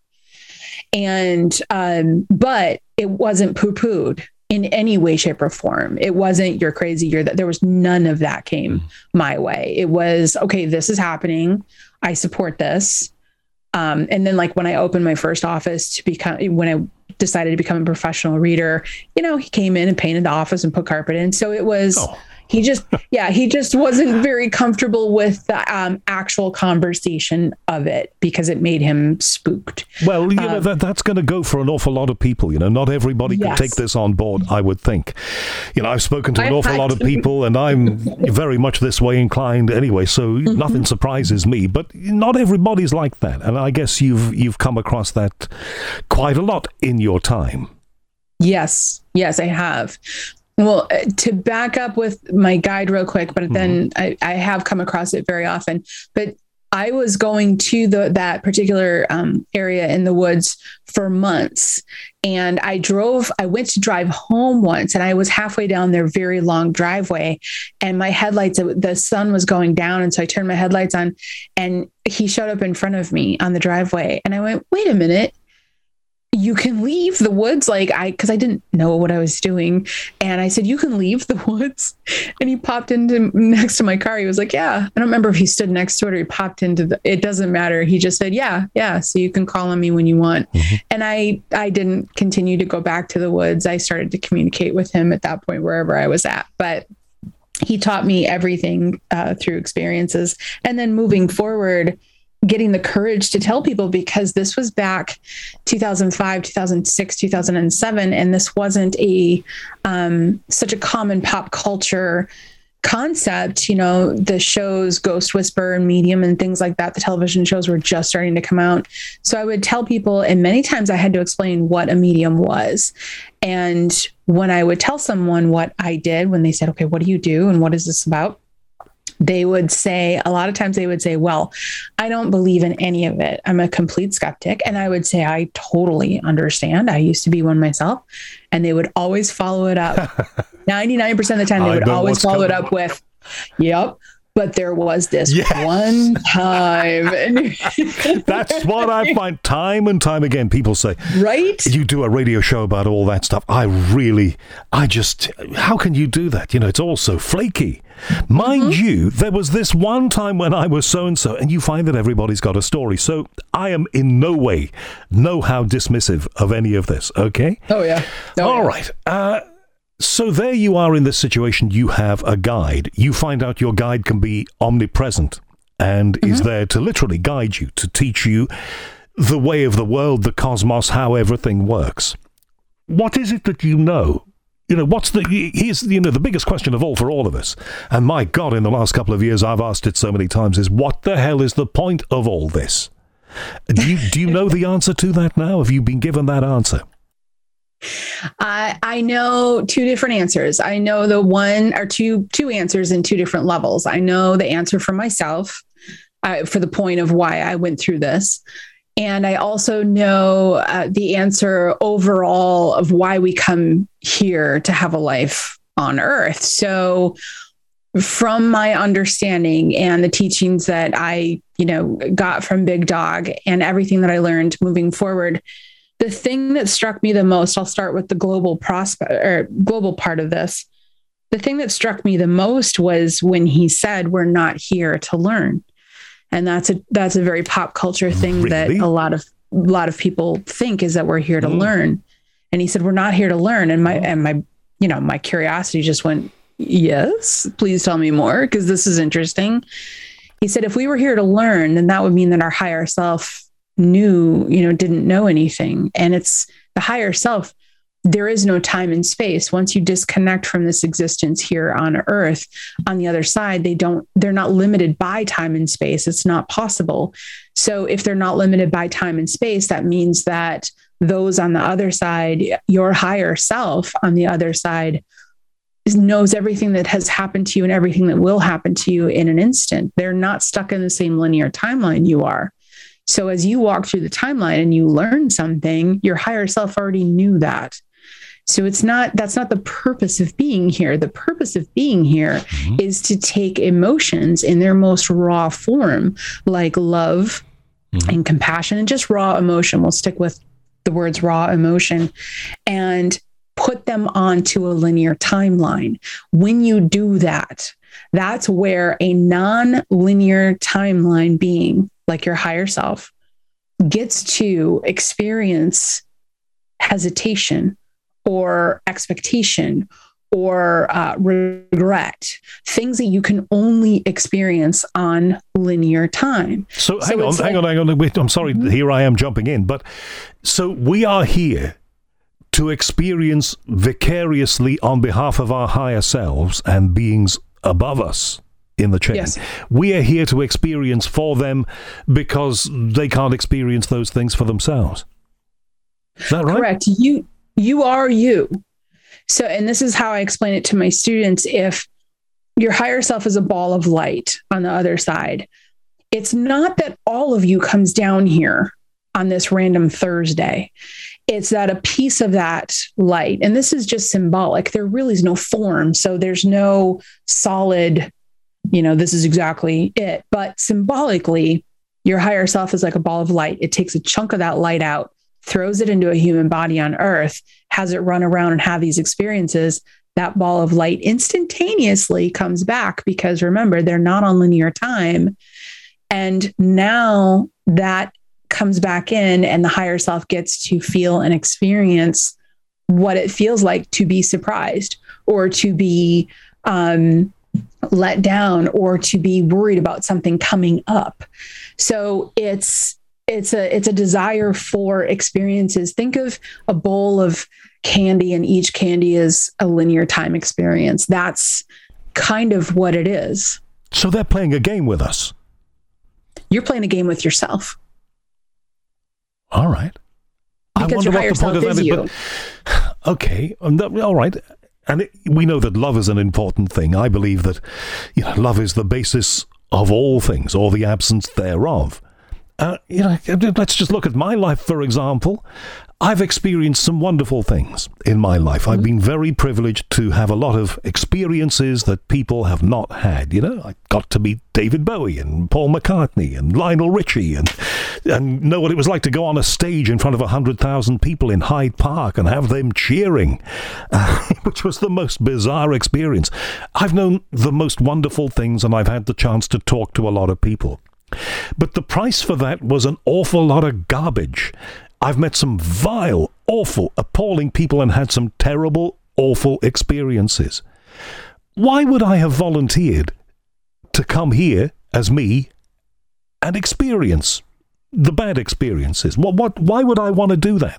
And, but it wasn't poo-pooed in any way, shape, or form. It wasn't, you're crazy, there was none of that came my way. It was, okay, this is happening. I support this. And then like when I opened my first office when I decided to become a professional reader, he came in and painted the office and put carpet in. So it was, he just wasn't very comfortable with the actual conversation of it because it made him spooked. Well, that's going to go for an awful lot of people. Not everybody can take this on board, I would think. I've spoken to an awful lot of people, and I'm very much this way inclined anyway, so nothing surprises me. But not everybody's like that, and I guess you've come across that quite a lot in your time. Yes, I have. Well, to back up with my guide real quick, but then I have come across it very often. But I was going to that particular area in the woods for months. And I went to drive home once, and I was halfway down their very long driveway, and my headlights, the sun was going down. And so I turned my headlights on, and he showed up in front of me on the driveway. And I went, wait a minute. You can leave the woods, because I didn't know what I was doing. And I said, you can leave the woods. And he popped into next to my car. He was like, yeah. I don't remember if he stood next to it or he popped into it doesn't matter. He just said, yeah. So you can call on me when you want. Mm-hmm. And I didn't continue to go back to the woods. I started to communicate with him at that point, wherever I was at. But he taught me everything through experiences. And then moving forward, getting the courage to tell people, because this was back 2005, 2006, 2007. And this wasn't such a common pop culture concept. The shows Ghost Whisperer and Medium and things like that, the television shows were just starting to come out. So I would tell people, and many times I had to explain what a medium was. And when I would tell someone what I did, when they said, okay, what do you do? And what is this about? A lot of times they would say, well, I don't believe in any of it. I'm a complete skeptic. And I would say, I totally understand. I used to be one myself. And they would always follow it up. 99% of the time, they would always follow it up with, yep. But there was this one time. That's what I find time and time again. People say, right? You do a radio show about all that stuff. How can you do that? It's all so flaky. Mind you, there was this one time when I was so-and-so, and you find that everybody's got a story. So I am in no way know-how dismissive of any of this, okay? Oh, yeah. All right. So there you are in this situation. You have a guide. You find out your guide can be omnipresent and is there to literally guide you, to teach you the way of the world, the cosmos, how everything works. What is it that you know? Here's the biggest question of all for all of us. And my God, in the last couple of years, I've asked it so many times, is what the hell is the point of all this? Do you know the answer to that now? Have you been given that answer? I know two different answers. I know the one or two answers in two different levels. I know the answer for myself for the point of why I went through this. And I also know the answer overall of why we come here to have a life on Earth. So from my understanding and the teachings that I, got from Big Dog and everything that I learned moving forward, the thing that struck me the most, I'll start with the global part of this. The thing that struck me the most was when he said, we're not here to learn. And that's a very pop culture thing that a lot of people think is that we're here to learn. And he said, we're not here to learn. And my curiosity just went, yes, please tell me more, because this is interesting. He said, if we were here to learn, then that would mean that our higher self didn't know anything. And it's the higher self. There is no time and space. Once you disconnect from this existence here on Earth, on the other side, they're not limited by time and space. It's not possible. So if they're not limited by time and space, that means that those on the other side, your higher self on the other side, knows everything that has happened to you and everything that will happen to you in an instant. They're not stuck in the same linear timeline you are. So as you walk through the timeline and you learn something, your higher self already knew that. So that's not the purpose of being here. The purpose of being here is to take emotions in their most raw form, like love and compassion and just raw emotion. We'll stick with the words raw emotion, and put them onto a linear timeline. When you do that, that's where a non-linear timeline being, like your higher self, gets to experience hesitation or expectation or regret, things that you can only experience on linear time. So hang on. Wait, I'm sorry, here I am jumping in. But so we are here to experience vicariously on behalf of our higher selves and beings above us in the chain. Yes. We are here to experience for them because they can't experience those things for themselves. Is that right? Correct. You are you. So, and this is how I explain it to my students. If your higher self is a ball of light on the other side, it's not that all of you comes down here on this random Thursday. It's that a piece of that light, and this is just symbolic. There really is no form. So there's no solid, this is exactly it. But symbolically, your higher self is like a ball of light. It takes a chunk of that light out, throws it into a human body on earth, has it run around and have these experiences. That ball of light instantaneously comes back because remember, they're not on linear time. And now that comes back in and the higher self gets to feel and experience what it feels like to be surprised or to be let down or to be worried about something coming up. So it's a desire for experiences. Think of a bowl of candy and each candy is a linear time experience. That's kind of what it is. So they're playing a game with us. You're playing a game with yourself. All right. Because your higher self is you. Okay. All right. And we know that love is an important thing. I believe that love is the basis of all things or the absence thereof. Let's just look at my life, for example. I've experienced some wonderful things in my life. I've been very privileged to have a lot of experiences that people have not had. I got to meet David Bowie and Paul McCartney and Lionel Richie and know what it was like to go on a stage in front of 100,000 people in Hyde Park and have them cheering, which was the most bizarre experience. I've known the most wonderful things and I've had the chance to talk to a lot of people. But the price for that was an awful lot of garbage. I've met some vile, awful, appalling people and had some terrible, awful experiences. Why would I have volunteered to come here as me and experience the bad experiences? Why would I want to do that?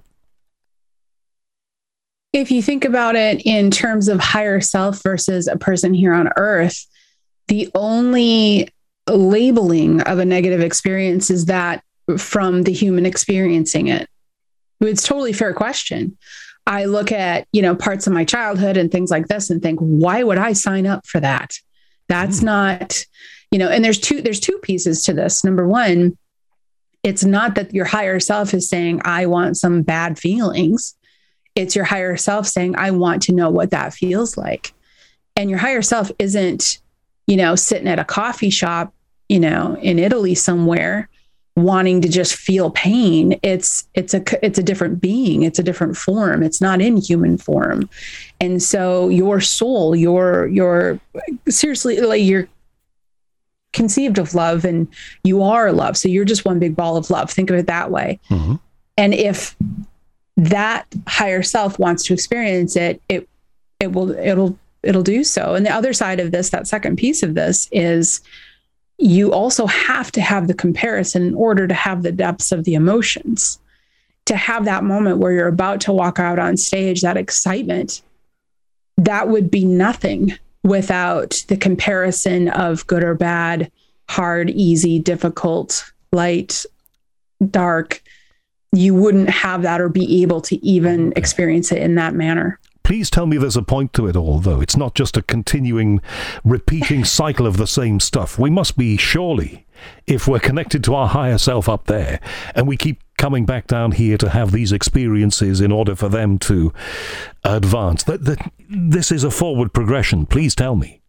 If you think about it in terms of higher self versus a person here on earth, the only labeling of a negative experience is that from the human experiencing it. It's a totally fair question. I look at, parts of my childhood and things like this and think, why would I sign up for that? That's not, and there's two pieces to this. Number one, it's not that your higher self is saying, I want some bad feelings. It's your higher self saying, I want to know what that feels like. And your higher self isn't, sitting at a coffee shop, in Italy somewhere, wanting to just feel pain. It's a different being. It's a different form. It's not in human form. And so your soul, you're seriously, like, you're conceived of love and you are love. So you're just one big ball of love. Think of it that way. Mm-hmm. And if that higher self wants to experience it, it'll do so. And the other side of this, that second piece of this is you also have to have the comparison in order to have the depths of the emotions, to have that moment where you're about to walk out on stage, that excitement, that would be nothing without the comparison of good or bad, hard, easy, difficult, light, dark. You wouldn't have that or be able to even experience it in that manner. Please tell me there's a point to it all, though. It's not just a continuing, repeating cycle of the same stuff. We must be, surely, if we're connected to our higher self up there, and we keep coming back down here to have these experiences in order for them to advance. This is a forward progression. Please tell me.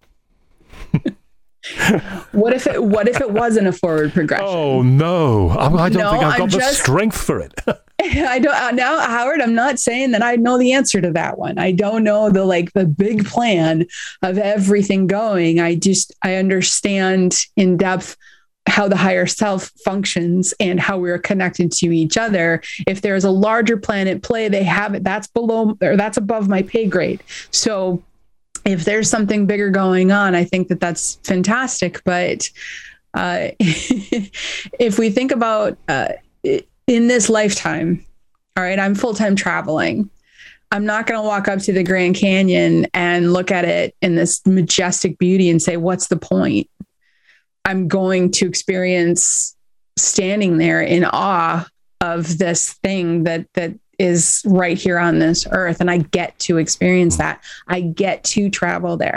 What if it wasn't a forward progression? Oh, no. I don't think I've got the strength for it. I don't now, Howard, I'm not saying that I know the answer to that one. I don't know the big plan of everything going. I understand in depth how the higher self functions and how we're connected to each other. If there's a larger plan at play, they have it. That's above my pay grade. So if there's something bigger going on, I think that's fantastic. But if we think about in this lifetime, all right, I'm full-time traveling. I'm not going to walk up to the Grand Canyon and look at it in this majestic beauty and say, what's the point? I'm going to experience standing there in awe of this thing that is right here on this earth. And I get to experience that. I get to travel there.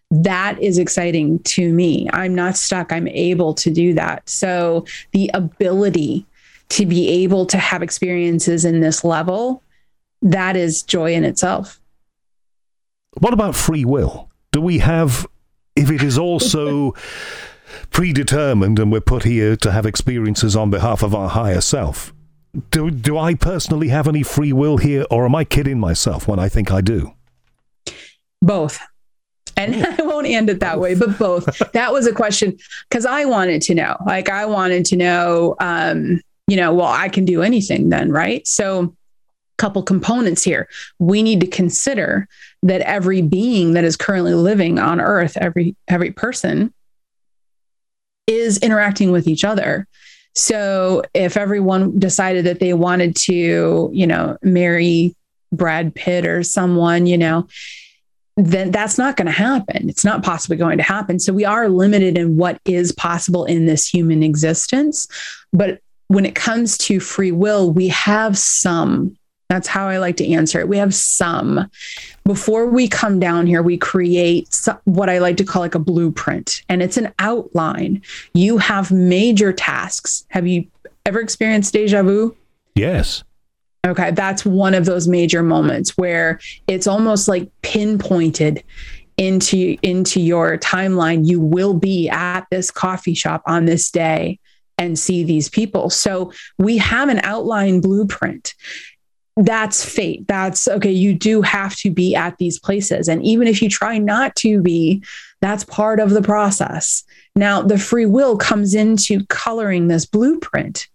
That is exciting to me. I'm not stuck. I'm able to do that. So the ability to be able to have experiences in this level, that is joy in itself. What about free will? Do we have, if it is also predetermined and we're put here to have experiences on behalf of our higher self, do I personally have any free will here, or am I kidding myself when I think I do? Both. And I won't end it that way, but both. That was a question because I wanted to know. Like, I wanted to know, well, I can do anything then, right? So couple components here. We need to consider that every being that is currently living on Earth, every person is interacting with each other. So if everyone decided that they wanted to, marry Brad Pitt or someone, then that's not going to happen. It's not possibly going to happen. So we are limited in what is possible in this human existence. But when it comes to free will, we have some. That's how I like to answer it. We have some. Before we come down here, we create what I like to call like a blueprint, and it's an outline. You have major tasks. Have you ever experienced deja vu? Yes. Okay, that's one of those major moments where it's almost like pinpointed into your timeline. You will be at this coffee shop on this day and see these people. So we have an outline blueprint. That's fate. That's okay. You do have to be at these places. And even if you try not to be, that's part of the process. Now, the free will comes into coloring this blueprint.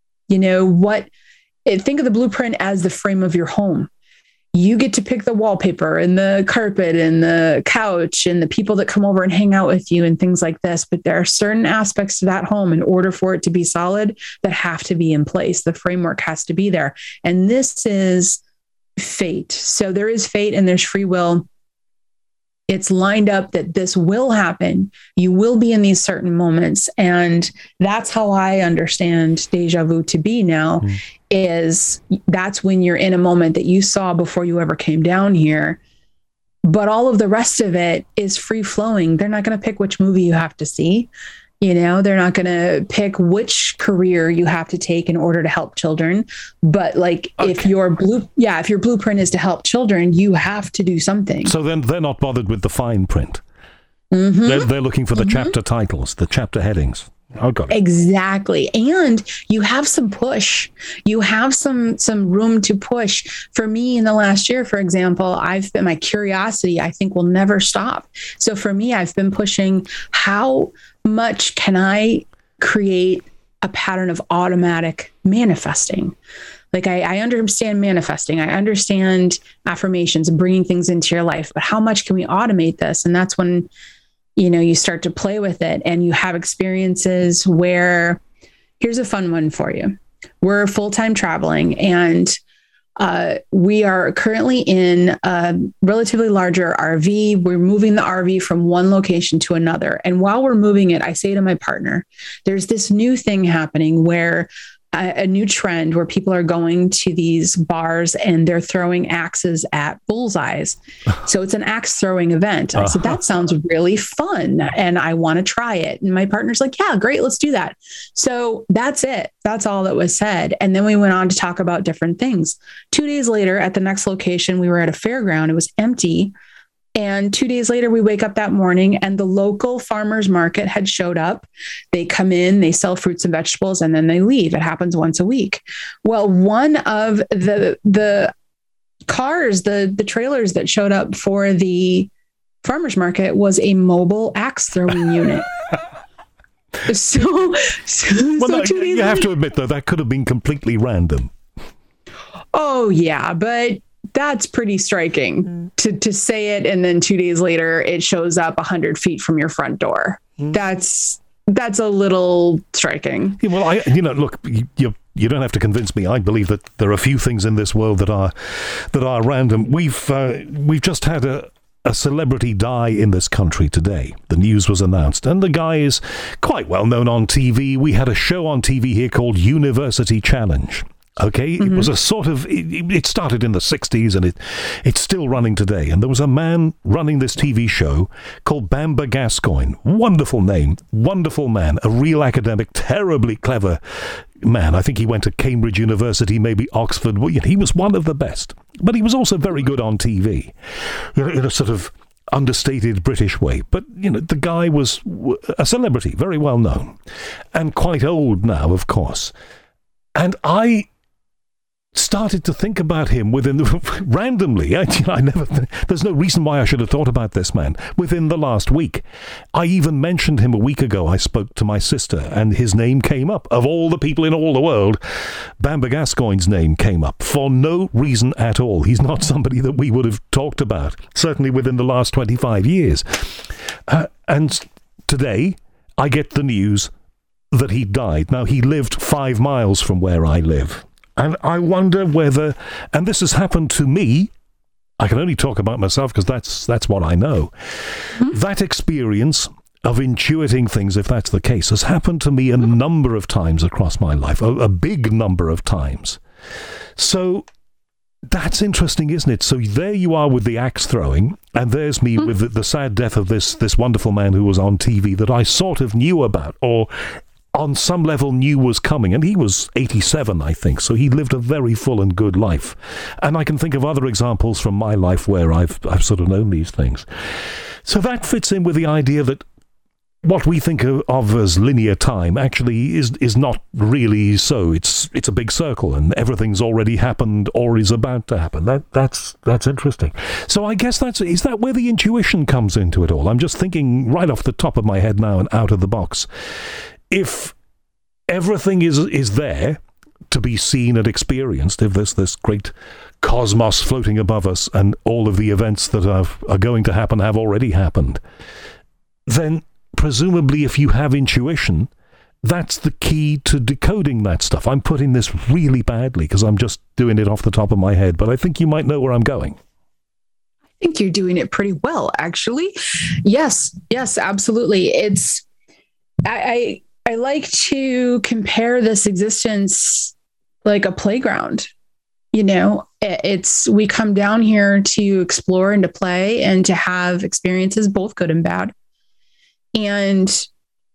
Think of the blueprint as the frame of your home. You get to pick the wallpaper and the carpet and the couch and the people that come over and hang out with you and things like this. But there are certain aspects to that home in order for it to be solid that have to be in place. The framework has to be there. And this is fate. So there is fate and there's free will. It's lined up that this will happen. You will be in these certain moments. And that's how I understand deja vu to be now, is that's when you're in a moment that you saw before you ever came down here. But all of the rest of it is free flowing. They're not going to pick which movie you have to see. They're not going to pick which career you have to take in order to help children. But if your blueprint is to help children, you have to do something. So then they're not bothered with the fine print. Mm-hmm. They're looking for the chapter titles, the chapter headings. Oh, got it. Exactly. And you have some push. You have some room to push. For me in the last year, for example, my curiosity, I think, will never stop. So for me, I've been pushing, how much can I create a pattern of automatic manifesting? Like I understand manifesting. I understand affirmations and bringing things into your life, but how much can we automate this? And that's when, you start to play with it and you have experiences where, here's a fun one for you. We're full-time traveling and we are currently in a relatively larger RV. We're moving the RV from one location to another. And while we're moving it, I say to my partner, there's this new thing happening where a new trend where people are going to these bars and they're throwing axes at bullseyes. So it's an axe throwing event. I said, that sounds really fun and I want to try it. And my partner's like, yeah, great. Let's do that. So that's it. That's all that was said. And then we went on to talk about different things. 2 days later at the next location, we were at a fairground. It was empty. And 2 days later, we wake up that morning and the local farmers market had showed up. They come in, they sell fruits and vegetables, and then they leave. It happens once a week. Well, one of the cars, the trailers that showed up for the farmers market was a mobile axe throwing unit. So 2 days you have to admit, though, that could have been completely random. Oh, yeah, but that's pretty striking to say it. And then 2 days later, it shows up 100 feet from your front door. That's a little striking. Yeah, well, look, you don't have to convince me. I believe that there are a few things in this world that are random. We've just had a celebrity die in this country today. The news was announced, and the guy is quite well known on TV. We had a show on TV here called University Challenge. Okay, It was a sort of, it started in the 60s and it's still running today. And there was a man running this TV show called Bamber Gascoigne. Wonderful name, wonderful man, a real academic, terribly clever man. I think he went to Cambridge University, maybe Oxford. He was one of the best. But he was also very good on TV, in a sort of understated British way. But, the guy was a celebrity, very well known, and quite old now, of course. And I started to think about him randomly. There's no reason why I should have thought about this man within the last week. I even mentioned him a week ago. I spoke to my sister and his name came up. Of all the people in all the world, Bamber Gascoigne's name came up for no reason at all. He's not somebody that we would have talked about, certainly within the last 25 years. And today I get the news that he died. Now, he lived 5 miles from where I live. And I wonder whether, and this has happened to me, I can only talk about myself because that's what I know. That experience of intuiting things, if that's the case, has happened to me a number of times across my life, a big number of times. So that's interesting, isn't it? So there you are with the axe throwing, and there's me with the sad death of this wonderful man who was on TV that I sort of knew about, or on some level knew was coming, and he was 87, I think, so he lived a very full and good life. And I can think of other examples from my life where I've sort of known these things. So that fits in with the idea that what we think of as linear time actually is not really so. It's a big circle, and everything's already happened or is about to happen. That's interesting. So I guess is that where the intuition comes into it all? I'm just thinking right off the top of my head now and out of the box. If everything is there to be seen and experienced, if there's this great cosmos floating above us and all of the events that are going to happen have already happened, then presumably if you have intuition, that's the key to decoding that stuff. I'm putting this really badly because I'm just doing it off the top of my head, but I think you might know where I'm going. I think you're doing it pretty well, actually. Yes, absolutely. I like to compare this existence like a playground. We come down here to explore and to play and to have experiences, both good and bad. And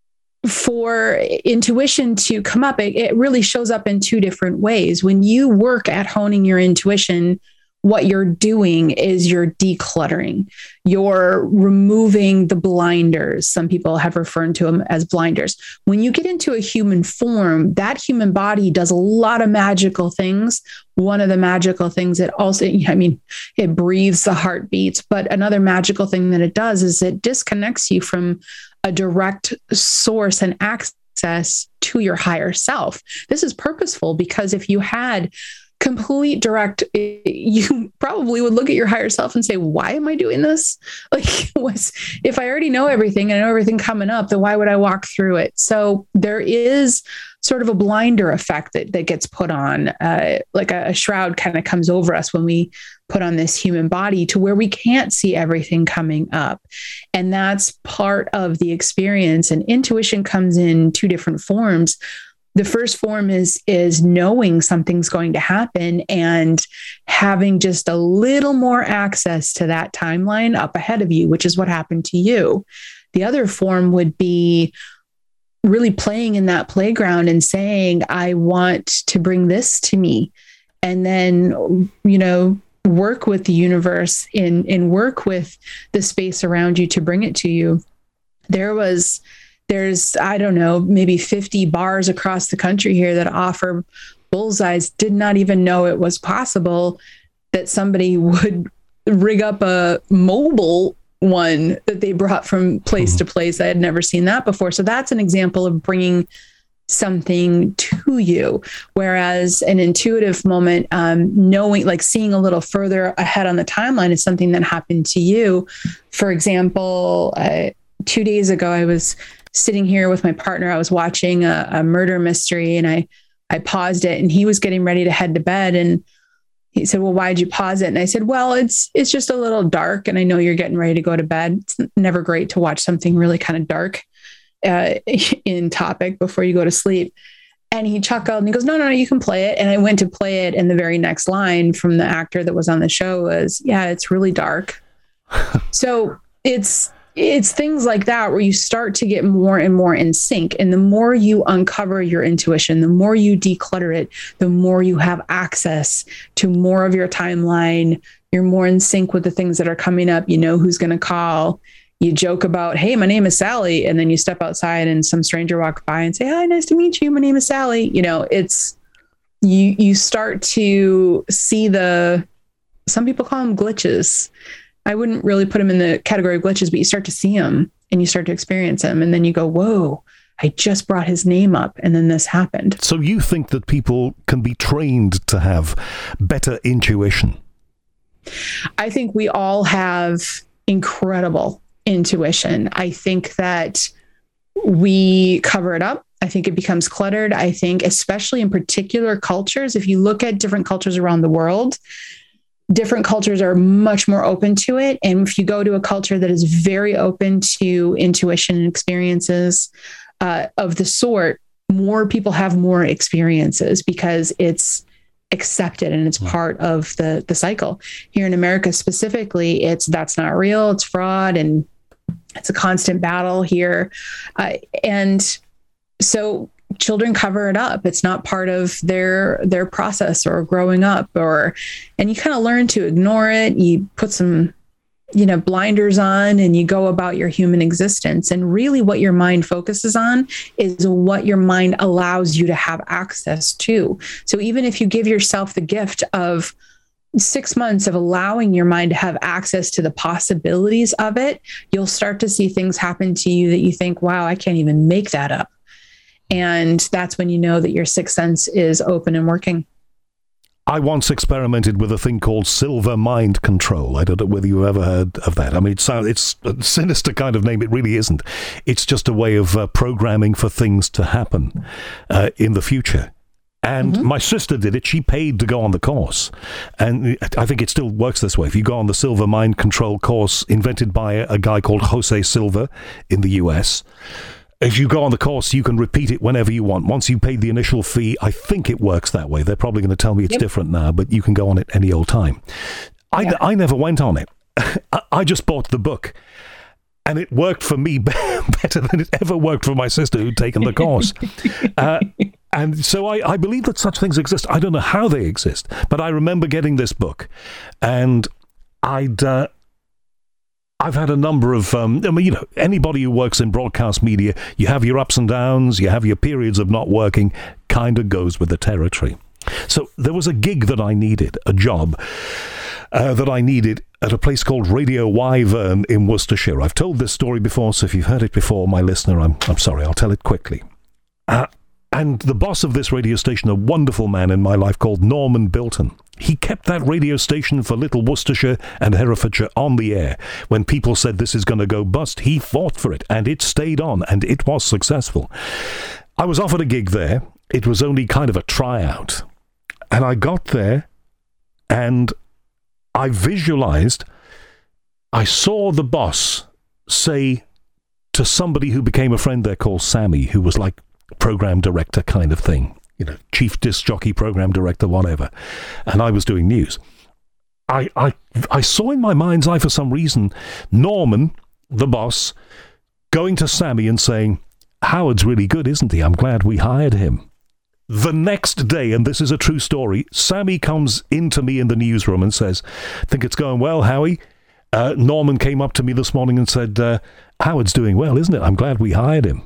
for intuition to come up, it really shows up in 2 different ways. When you work at honing your intuition, what you're doing is you're decluttering. You're removing the blinders. Some people have referred to them as blinders. When you get into a human form, that human body does a lot of magical things. One of the magical things it also, it breathes, the heart beats, but another magical thing that it does is it disconnects you from a direct source and access to your higher self. This is purposeful because if you had complete direct, you probably would look at your higher self and say, why am I doing this? If I already know everything and I know everything coming up, then why would I walk through it? So there is sort of a blinder effect that gets put on, like a shroud kind of comes over us when we put on this human body to where we can't see everything coming up. And that's part of the experience. And intuition comes in 2 different forms. The first form is knowing something's going to happen and having just a little more access to that timeline up ahead of you, which is what happened to you. The other form would be really playing in that playground and saying, I want to bring this to me. And then, work with the universe and work with the space around you to bring it to you. There's, I don't know, maybe 50 bars across the country here that offer bullseyes. Did not even know it was possible that somebody would rig up a mobile one that they brought from place to place. I had never seen that before. So that's an example of bringing something to you. Whereas an intuitive moment, knowing, like seeing a little further ahead on the timeline is something that happened to you. For example, 2 days ago, I was sitting here with my partner. I was watching a murder mystery and I paused it and he was getting ready to head to bed. And he said, well, why'd you pause it? And I said, well, it's just a little dark. And I know you're getting ready to go to bed. It's never great to watch something really kind of dark in topic before you go to sleep. And he chuckled and he goes, no, you can play it. And I went to play it. And the very next line from the actor that was on the show was, yeah, it's really dark. So it's things like that where you start to get more and more in sync. And the more you uncover your intuition, the more you declutter it, the more you have access to more of your timeline. You're more in sync with the things that are coming up. You know who's going to call. You joke about, hey, my name is Sally. And then you step outside and some stranger walks by and say, hi, nice to meet you. My name is Sally. You know, it's, you start to see some people call them glitches. I wouldn't really put them in the category of glitches, but you start to see them and you start to experience them. And then you go, whoa, I just brought his name up and then this happened. So you think that people can be trained to have better intuition? I think we all have incredible intuition. I think that we cover it up. I think it becomes cluttered. I think, especially in particular cultures, if you look at different cultures around the world, different cultures are much more open to it. And if you go to a culture that is very open to intuition and experiences of the sort, more people have more experiences because it's accepted and it's part of the cycle. Here in America specifically, that's not real, it's fraud, and it's a constant battle here. And so children cover it up. It's not part of their process or growing up, and you kind of learn to ignore it. You put some, blinders on and you go about your human existence. And really what your mind focuses on is what your mind allows you to have access to. So even if you give yourself the gift of 6 months of allowing your mind to have access to the possibilities of it, you'll start to see things happen to you that you think, wow, I can't even make that up. And that's when you know that your sixth sense is open and working. I once experimented with a thing called silver mind control. I don't know whether you've ever heard of that. I mean, it's a sinister kind of name. It really isn't. It's just a way of programming for things to happen in the future. And my sister did it. She paid to go on the course. And I think it still works this way. If you go on the Silver Mind Control course invented by a guy called Jose Silva in the US, if you go on the course, you can repeat it whenever you want. Once you paid the initial fee, I think it works that way. They're probably going to tell me it's different now, but you can go on it any old time. I never went on it. I just bought the book. And it worked for me better than it ever worked for my sister who'd taken the course. And so I believe that such things exist. I don't know how they exist, but I remember getting this book. And I've had a number of, anybody who works in broadcast media, you have your ups and downs, you have your periods of not working, kind of goes with the territory. So there was a gig that I needed, a job that I needed at a place called Radio Wyvern in Worcestershire. I've told this story before, so if you've heard it before, my listener, I'm sorry, I'll tell it quickly. And the boss of this radio station, a wonderful man in my life called Norman Bilton, he kept that radio station for Little Worcestershire and Herefordshire on the air. When people said this is going to go bust, he fought for it, and it stayed on, and it was successful. I was offered a gig there. It was only kind of a tryout. And I got there, and I visualized, I saw the boss say to somebody who became a friend there called Sammy, who was like program director kind of thing, chief disc jockey, program director, whatever. And I was doing news. I saw in my mind's eye for some reason, Norman, the boss, going to Sammy and saying, Howard's really good, isn't he? I'm glad we hired him. The next day, and this is a true story, Sammy comes into me in the newsroom and says, think it's going well, Howie? Norman came up to me this morning and said, Howard's doing well, isn't it? I'm glad we hired him.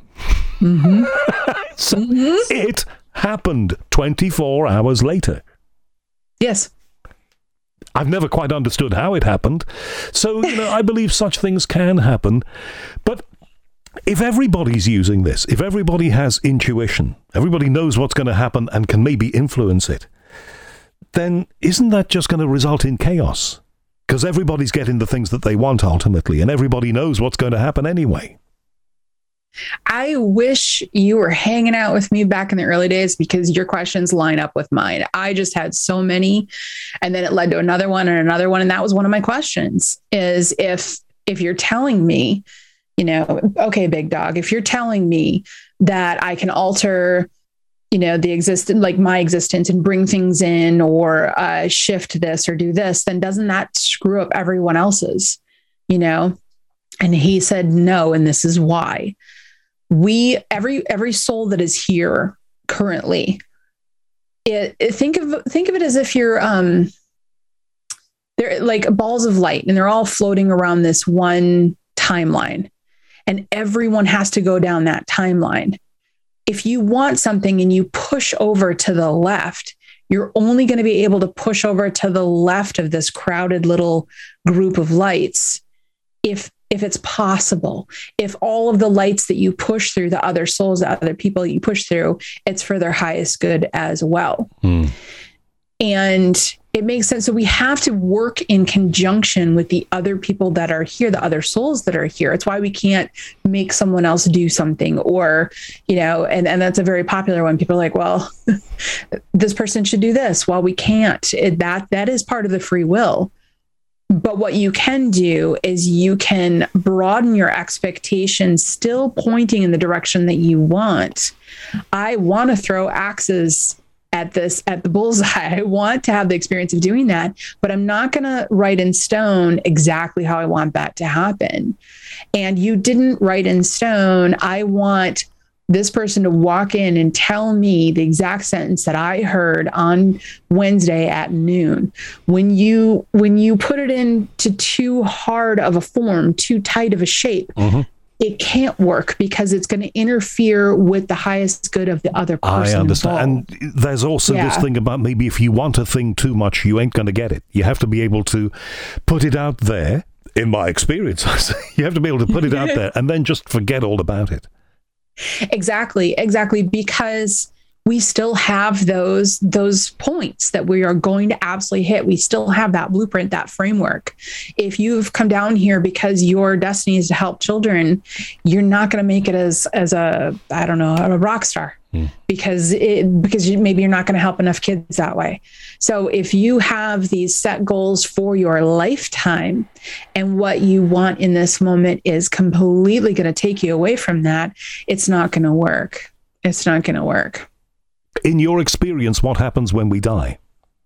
So it happened 24 hours later. Yes. I've never quite understood how it happened. So, I believe such things can happen. But if everybody's using this, if everybody has intuition, everybody knows what's going to happen and can maybe influence it, then isn't that just going to result in chaos? Because everybody's getting the things that they want ultimately, and everybody knows what's going to happen anyway. I wish you were hanging out with me back in the early days because your questions line up with mine. I just had so many, and then it led to another one and another one. And that was one of my questions is if you're telling me, okay, big dog, if you're telling me that I can alter, the existence, like my existence, and bring things in or shift this or do this, then doesn't that screw up everyone else's, And he said, no. And this is why every soul that is here currently, think of it as if you're, they're like balls of light and they're all floating around this one timeline, and everyone has to go down that timeline. If you want something and you push over to the left, you're only going to be able to push over to the left of this crowded little group of lights if it's possible. If all of the lights that you push through, the other souls, the other people you push through, it's for their highest good as well. And it makes sense. So we have to work in conjunction with the other people that are here, the other souls that are here. It's why we can't make someone else do something, or, and that's a very popular one. People are like, well, this person should do this. Well, we can't. That is part of the free will. But what you can do is you can broaden your expectations, still pointing in the direction that you want. I want to throw axes at the bullseye. I want to have the experience of doing that, but I'm not going to write in stone exactly how I want that to happen. And you didn't write in stone, I want this person to walk in and tell me the exact sentence that I heard on Wednesday at noon. When you put it into too hard of a form, too tight of a shape, it can't work because it's going to interfere with the highest good of the other person. I understand. involved. And there's also this thing about maybe if you want a thing too much, you ain't going to get it. You have to be able to put it out there. In my experience, you have to be able to put it out there and then just forget all about it. Exactly. Because we still have those points that we are going to absolutely hit. We still have that blueprint, that framework. If you've come down here because your destiny is to help children, you're not going to make it as a rock star, because maybe you're not going to help enough kids that way. So if you have these set goals for your lifetime, and what you want in this moment is completely going to take you away from that, it's not going to work. It's not going to work. In your experience, what happens when we die?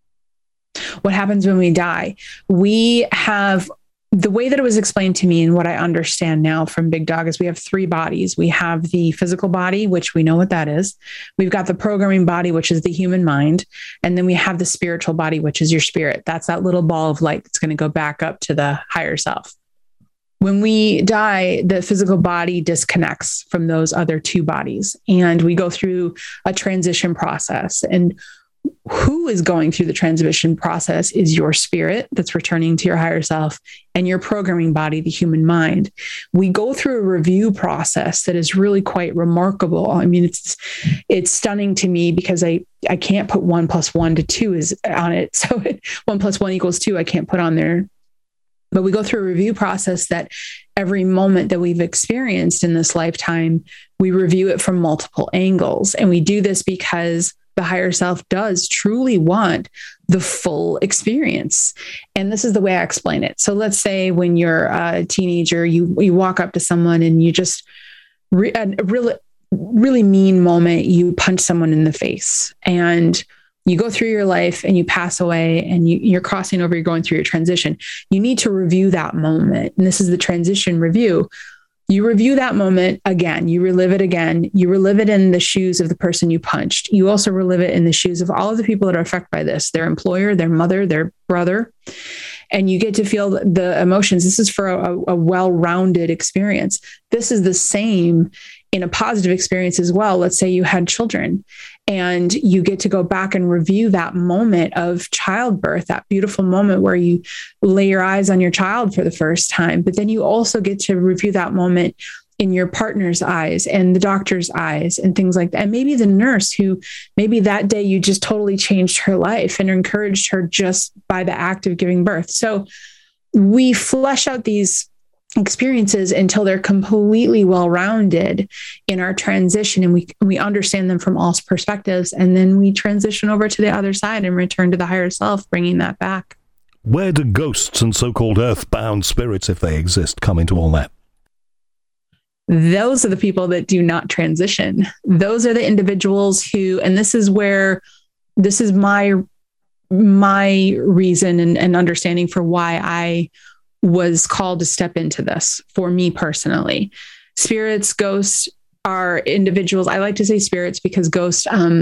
What happens when we die? We have, the way that it was explained to me and what I understand now from Big Dog, is we have 3 bodies. We have the physical body, which we know what that is. We've got the programming body, which is the human mind. And then we have the spiritual body, which is your spirit. That's that little ball of light that's going to go back up to the higher self. When we die, the physical body disconnects from those other 2 bodies, and we go through a transition process. And who is going through the transition process is your spirit that's returning to your higher self, and your programming body, the human mind. We go through a review process that is really quite remarkable. I mean, it's stunning to me because I can't put 1 + 1 = 2 is on it. So 1 + 1 = 2, I can't put on there. But we go through a review process that every moment that we've experienced in this lifetime, we review it from multiple angles. And we do this because the higher self does truly want the full experience. And this is the way I explain it. So let's say when you're a teenager, you walk up to someone and you just, a really mean moment, you punch someone in the face, and you go through your life and you pass away, and you're crossing over, you're going through your transition. You need to review that moment. And this is the transition review. You review that moment again. You relive it again. You relive it in the shoes of the person you punched. You also relive it in the shoes of all of the people that are affected by this, their employer, their mother, their brother. And you get to feel the emotions. This is for a well-rounded experience. This is the same in a positive experience as well. Let's say you had children, and you get to go back and review that moment of childbirth, that beautiful moment where you lay your eyes on your child for the first time. But then you also get to review that moment in your partner's eyes and the doctor's eyes and things like that. And maybe the nurse who maybe that day you just totally changed her life and encouraged her just by the act of giving birth. So we flesh out these experiences until they're completely well-rounded in our transition, and we understand them from all perspectives, and then we transition over to the other side and return to the higher self, bringing that back. Where do ghosts and so-called earthbound spirits, if they exist, come into all that? those are the people that do not transition. Those are the individuals who, and this is my reason and understanding for why I was called to step into this for me personally. Spirits, ghosts are individuals. I like to say spirits because ghosts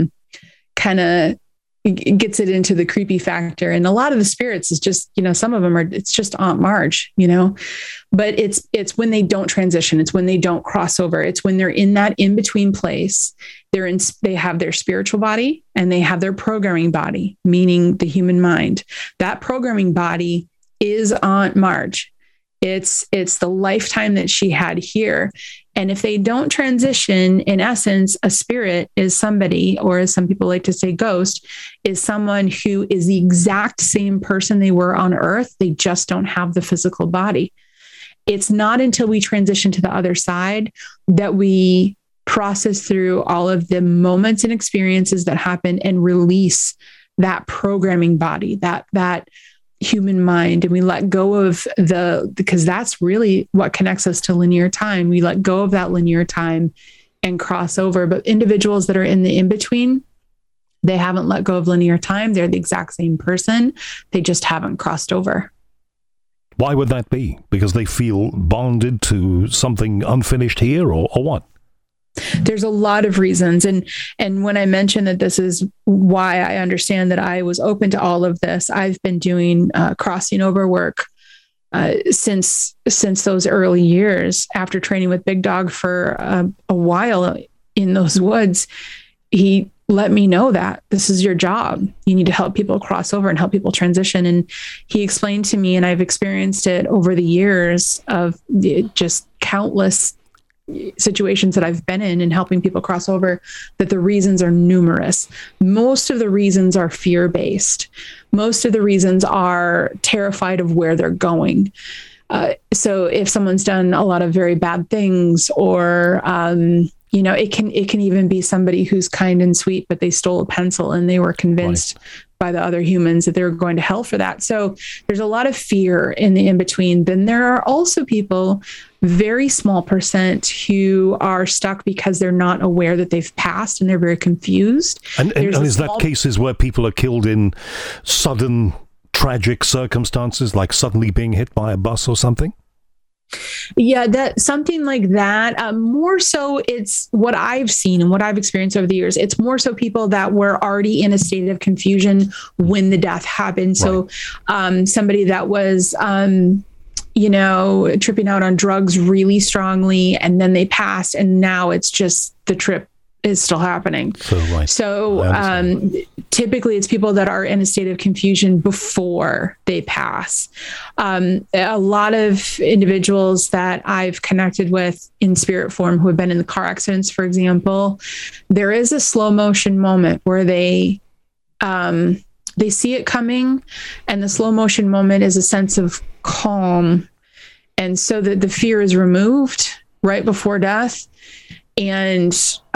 kind of gets it into the creepy factor. And a lot of the spirits is just, some of them it's just Aunt Marge, but it's when they don't transition. It's when they don't cross over. It's when they're in that in-between place. They have their spiritual body and they have their programming body, meaning the human mind. That programming body is Aunt Marge. It's the lifetime that she had here. And if they don't transition, in essence, a spirit is somebody, or as some people like to say, ghost, is someone who is the exact same person they were on earth. They just don't have the physical body. It's not until we transition to the other side that we process through all of the moments and experiences that happen and release that programming body, that human mind, and we let go of because that's really what connects us to linear time. We let go of that linear time and cross over. But individuals that are in the in-between, they haven't let go of linear time. They're the exact same person. They just haven't crossed over. Why would that be? Because they feel bonded to something unfinished here, or what? There's a lot of reasons. And when I mentioned that this is why I understand that I was open to all of this, I've been doing crossing over work since those early years. After training with Big Dog for a while in those woods, he let me know that this is your job. You need to help people cross over and help people transition. And he explained to me, and I've experienced it over the years of just countless situations that I've been in and helping people cross over, that the reasons are numerous. Most of the reasons are fear-based. Most of the reasons are terrified of where they're going. So if someone's done a lot of very bad things, or it can even be somebody who's kind and sweet, but they stole a pencil and they were convinced by the other humans that they were going to hell for that. So there's a lot of fear in the in-between. Then there are also people, very small percent, who are stuck because they're not aware that they've passed and they're very confused. And is that cases where people are killed in sudden tragic circumstances, like suddenly being hit by a bus or something? Yeah, that something like that. More so, it's what I've seen and what I've experienced over the years. It's more so people that were already in a state of confusion when the death happened. So somebody that was, tripping out on drugs really strongly, and then they passed, and now it's just the trip is still happening. So typically it's people that are in a state of confusion before they pass. A lot of individuals that I've connected with in spirit form who have been in the car accidents, for example, there is a slow motion moment where they see it coming, and the slow motion moment is a sense of calm. And so that the fear is removed right before death. And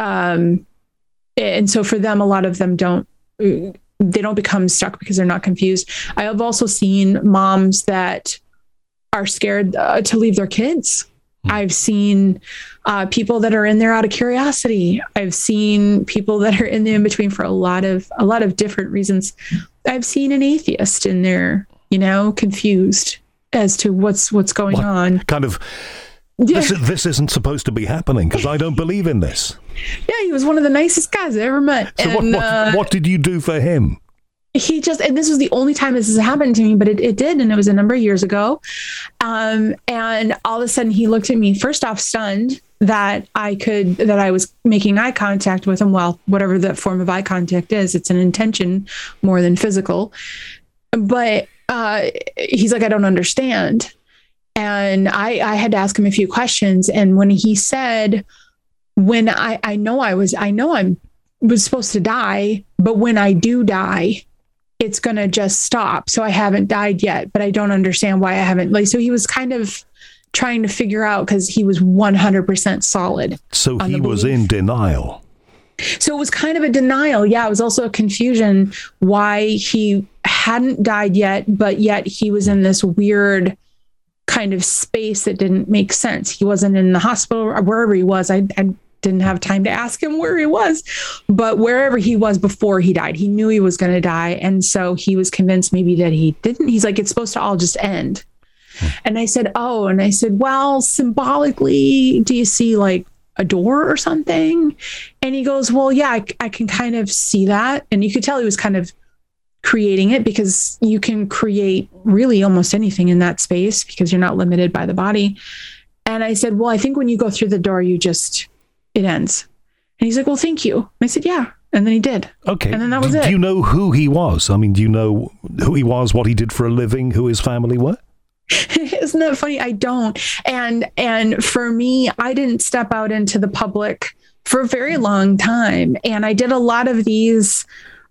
so for them, a lot of them don't become stuck because they're not confused. I have also seen moms that are scared to leave their kids. I've seen people that are in there out of curiosity. I've seen people that are in the in-between for a lot of different reasons. I've seen an atheist in there, confused as to what's going on. Kind of. Yeah. This isn't supposed to be happening because I don't believe in this. Yeah, he was one of the nicest guys I ever met. So what did you do for him? He just, and this was the only time this has happened to me, but it did. And it was a number of years ago. And all of a sudden he looked at me, first off, stunned that I was making eye contact with him. Well, whatever that form of eye contact is, it's an intention more than physical. But he's like, I don't understand. And I had to ask him a few questions. And when he said, when I know I was supposed to die, but when I do die, it's going to just stop. So I haven't died yet, but I don't understand why I haven't. So he was kind of trying to figure out, because he was 100% solid. So he was in denial. So it was kind of a denial. Yeah. It was also a confusion why he hadn't died yet, but yet he was in this weird kind of space that didn't make sense. He wasn't in the hospital or wherever he was. I didn't have time to ask him where he was, but wherever he was before he died, he knew he was going to die. And so he was convinced maybe that he didn't. He's like, it's supposed to all just end. And I said, oh, and I said, well, symbolically, do you see like a door or something? And he goes, well, yeah, I can kind of see that. And you could tell he was kind of creating it, because you can create really almost anything in that space because you're not limited by the body. And I said, well, I think when you go through the door, it ends. And he's like, well, thank you. And I said, yeah. And then he did. Okay. And then that was it. Do you know who he was? I mean, do you know who he was, what he did for a living, who his family were? Isn't that funny? I don't. And for me, I didn't step out into the public for a very long time. And I did a lot of these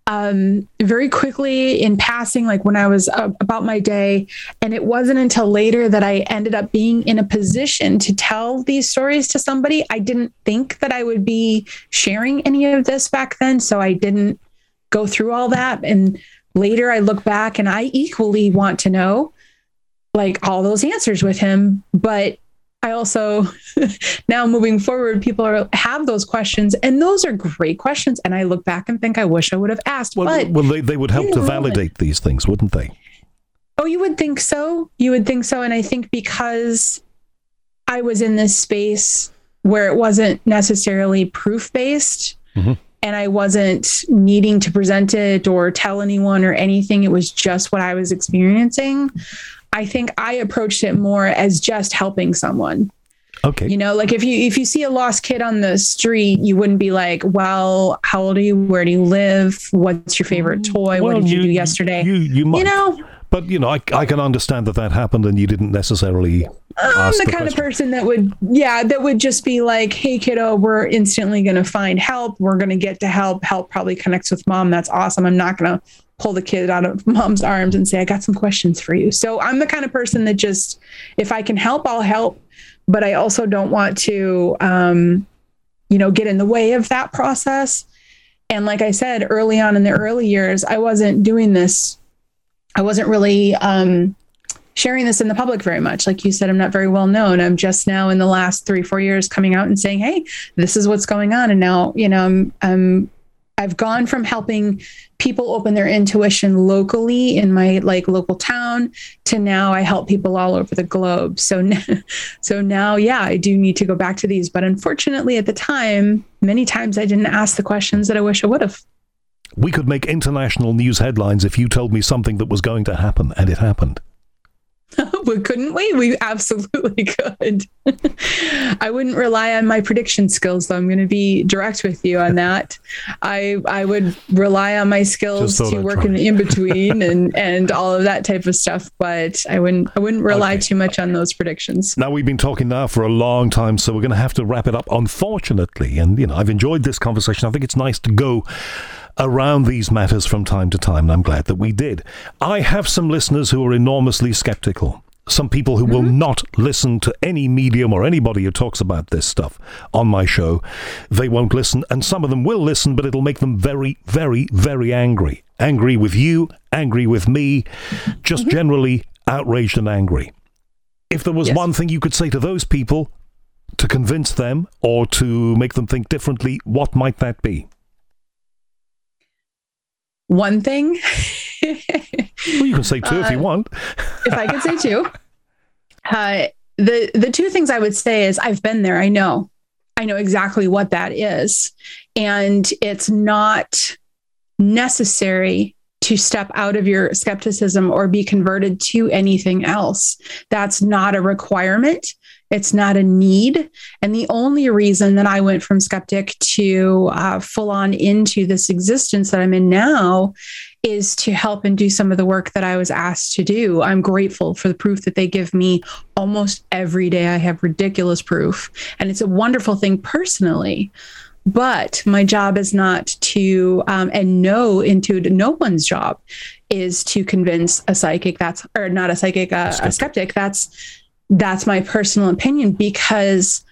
very quickly in passing, like when I was about my day. And it wasn't until later that I ended up being in a position to tell these stories to somebody. I didn't think that I would be sharing any of this back then, so I didn't go through all that. And later I look back and I equally want to know like all those answers with him. But I also, now moving forward, people have those questions, and those are great questions. And I look back and think, I wish I would have asked. Well, they would help to validate these things, wouldn't they? Oh, you would think so. You would think so. And I think because I was in this space where it wasn't necessarily proof-based, and I wasn't needing to present it or tell anyone or anything, it was just what I was experiencing. I think I approached it more as just helping someone. Okay. You know, like if you see a lost kid on the street, you wouldn't be like, well, how old are you? Where do you live? What's your favorite toy? What did you do yesterday? You might. You know? But, you know, I can understand that happened and you didn't necessarily I'm the kind of person that would just be like, hey, kiddo, we're instantly going to find help. We're going to get to help. Help probably connects with mom. That's awesome. I'm not going to pull the kid out of mom's arms and say, I got some questions for you. So I'm the kind of person that just, if I can help, I'll help. But I also don't want to, get in the way of that process. And like I said, early on in the early years, I wasn't doing this. I wasn't really sharing this in the public very much. Like you said, I'm not very well known. I'm just now in the last 3-4 years coming out and saying, hey, this is what's going on. And now, I've gone from helping people open their intuition locally in my local town to now I help people all over the globe. So now, yeah, I do need to go back to these. But unfortunately, at the time, many times I didn't ask the questions that I wish I would have. We could make international news headlines if you told me something that was going to happen and it happened. Well, couldn't we? We absolutely could. I wouldn't rely on my prediction skills, though. I'm going to be direct with you on that. I would rely on my skills to work in the in-between and all of that type of stuff, but I wouldn't rely too much on those predictions. Now, we've been talking now for a long time, so we're going to have to wrap it up, unfortunately. And, I've enjoyed this conversation. I think it's nice to go around these matters from time to time, and I'm glad that we did. I have some listeners who are enormously skeptical. Some people who will not listen to any medium or anybody who talks about this stuff on my show. They won't listen, and some of them will listen, but it'll make them very, very, very angry. Angry with you, angry with me, just generally outraged and angry. If there was one thing you could say to those people to convince them or to make them think differently, what might that be? One thing? Well, you can say two if you want. If I could say two. The two things I would say is I've been there. I know exactly what that is. And it's not necessary to step out of your skepticism or be converted to anything else. That's not a requirement. It's not a need. And the only reason that I went from skeptic to full on into this existence that I'm in now is to help and do some of the work that I was asked to do. I'm grateful for the proof that they give me almost every day. I have ridiculous proof, and it's a wonderful thing personally. But my job is not to, no one's job is to convince a psychic a skeptic. That's my personal opinion, because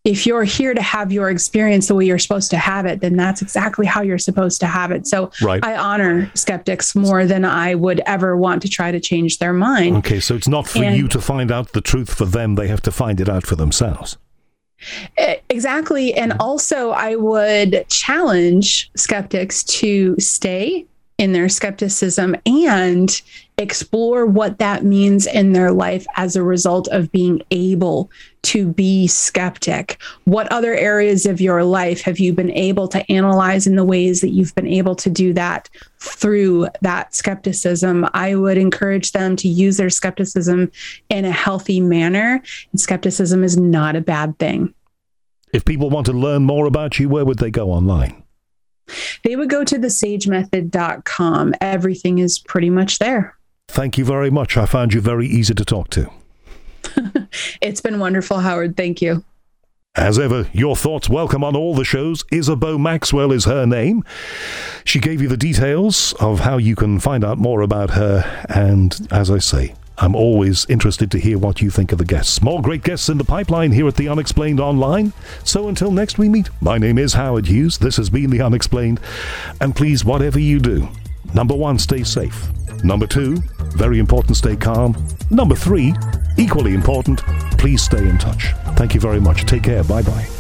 if you're here to have your experience the way you're supposed to have it, then that's exactly how you're supposed to have it. So I honor skeptics more than I would ever want to try to change their mind. Okay, so it's not for you to find out the truth for them. They have to find it out for themselves. Exactly. And also, I would challenge skeptics to stay in their skepticism and explore what that means in their life as a result of being able to be skeptic. What other areas of your life have you been able to analyze in the ways that you've been able to do that through that skepticism? I would encourage them to use their skepticism in a healthy manner. And skepticism is not a bad thing. If people want to learn more about you, where would they go online? They would go to thesagemethod.com. Everything is pretty much there. Thank you very much. I found you very easy to talk to. It's been wonderful, Howard. Thank you. As ever, your thoughts welcome on all the shows. Isabeau Maxwell is her name. She gave you the details of how you can find out more about her. And as I say, I'm always interested to hear what you think of the guests. More great guests in the pipeline here at The Unexplained Online. So until next we meet, my name is Howard Hughes. This has been The Unexplained. And please, whatever you do, number 1, stay safe. Number 2, very important, stay calm. Number 3, equally important, please stay in touch. Thank you very much. Take care. Bye-bye.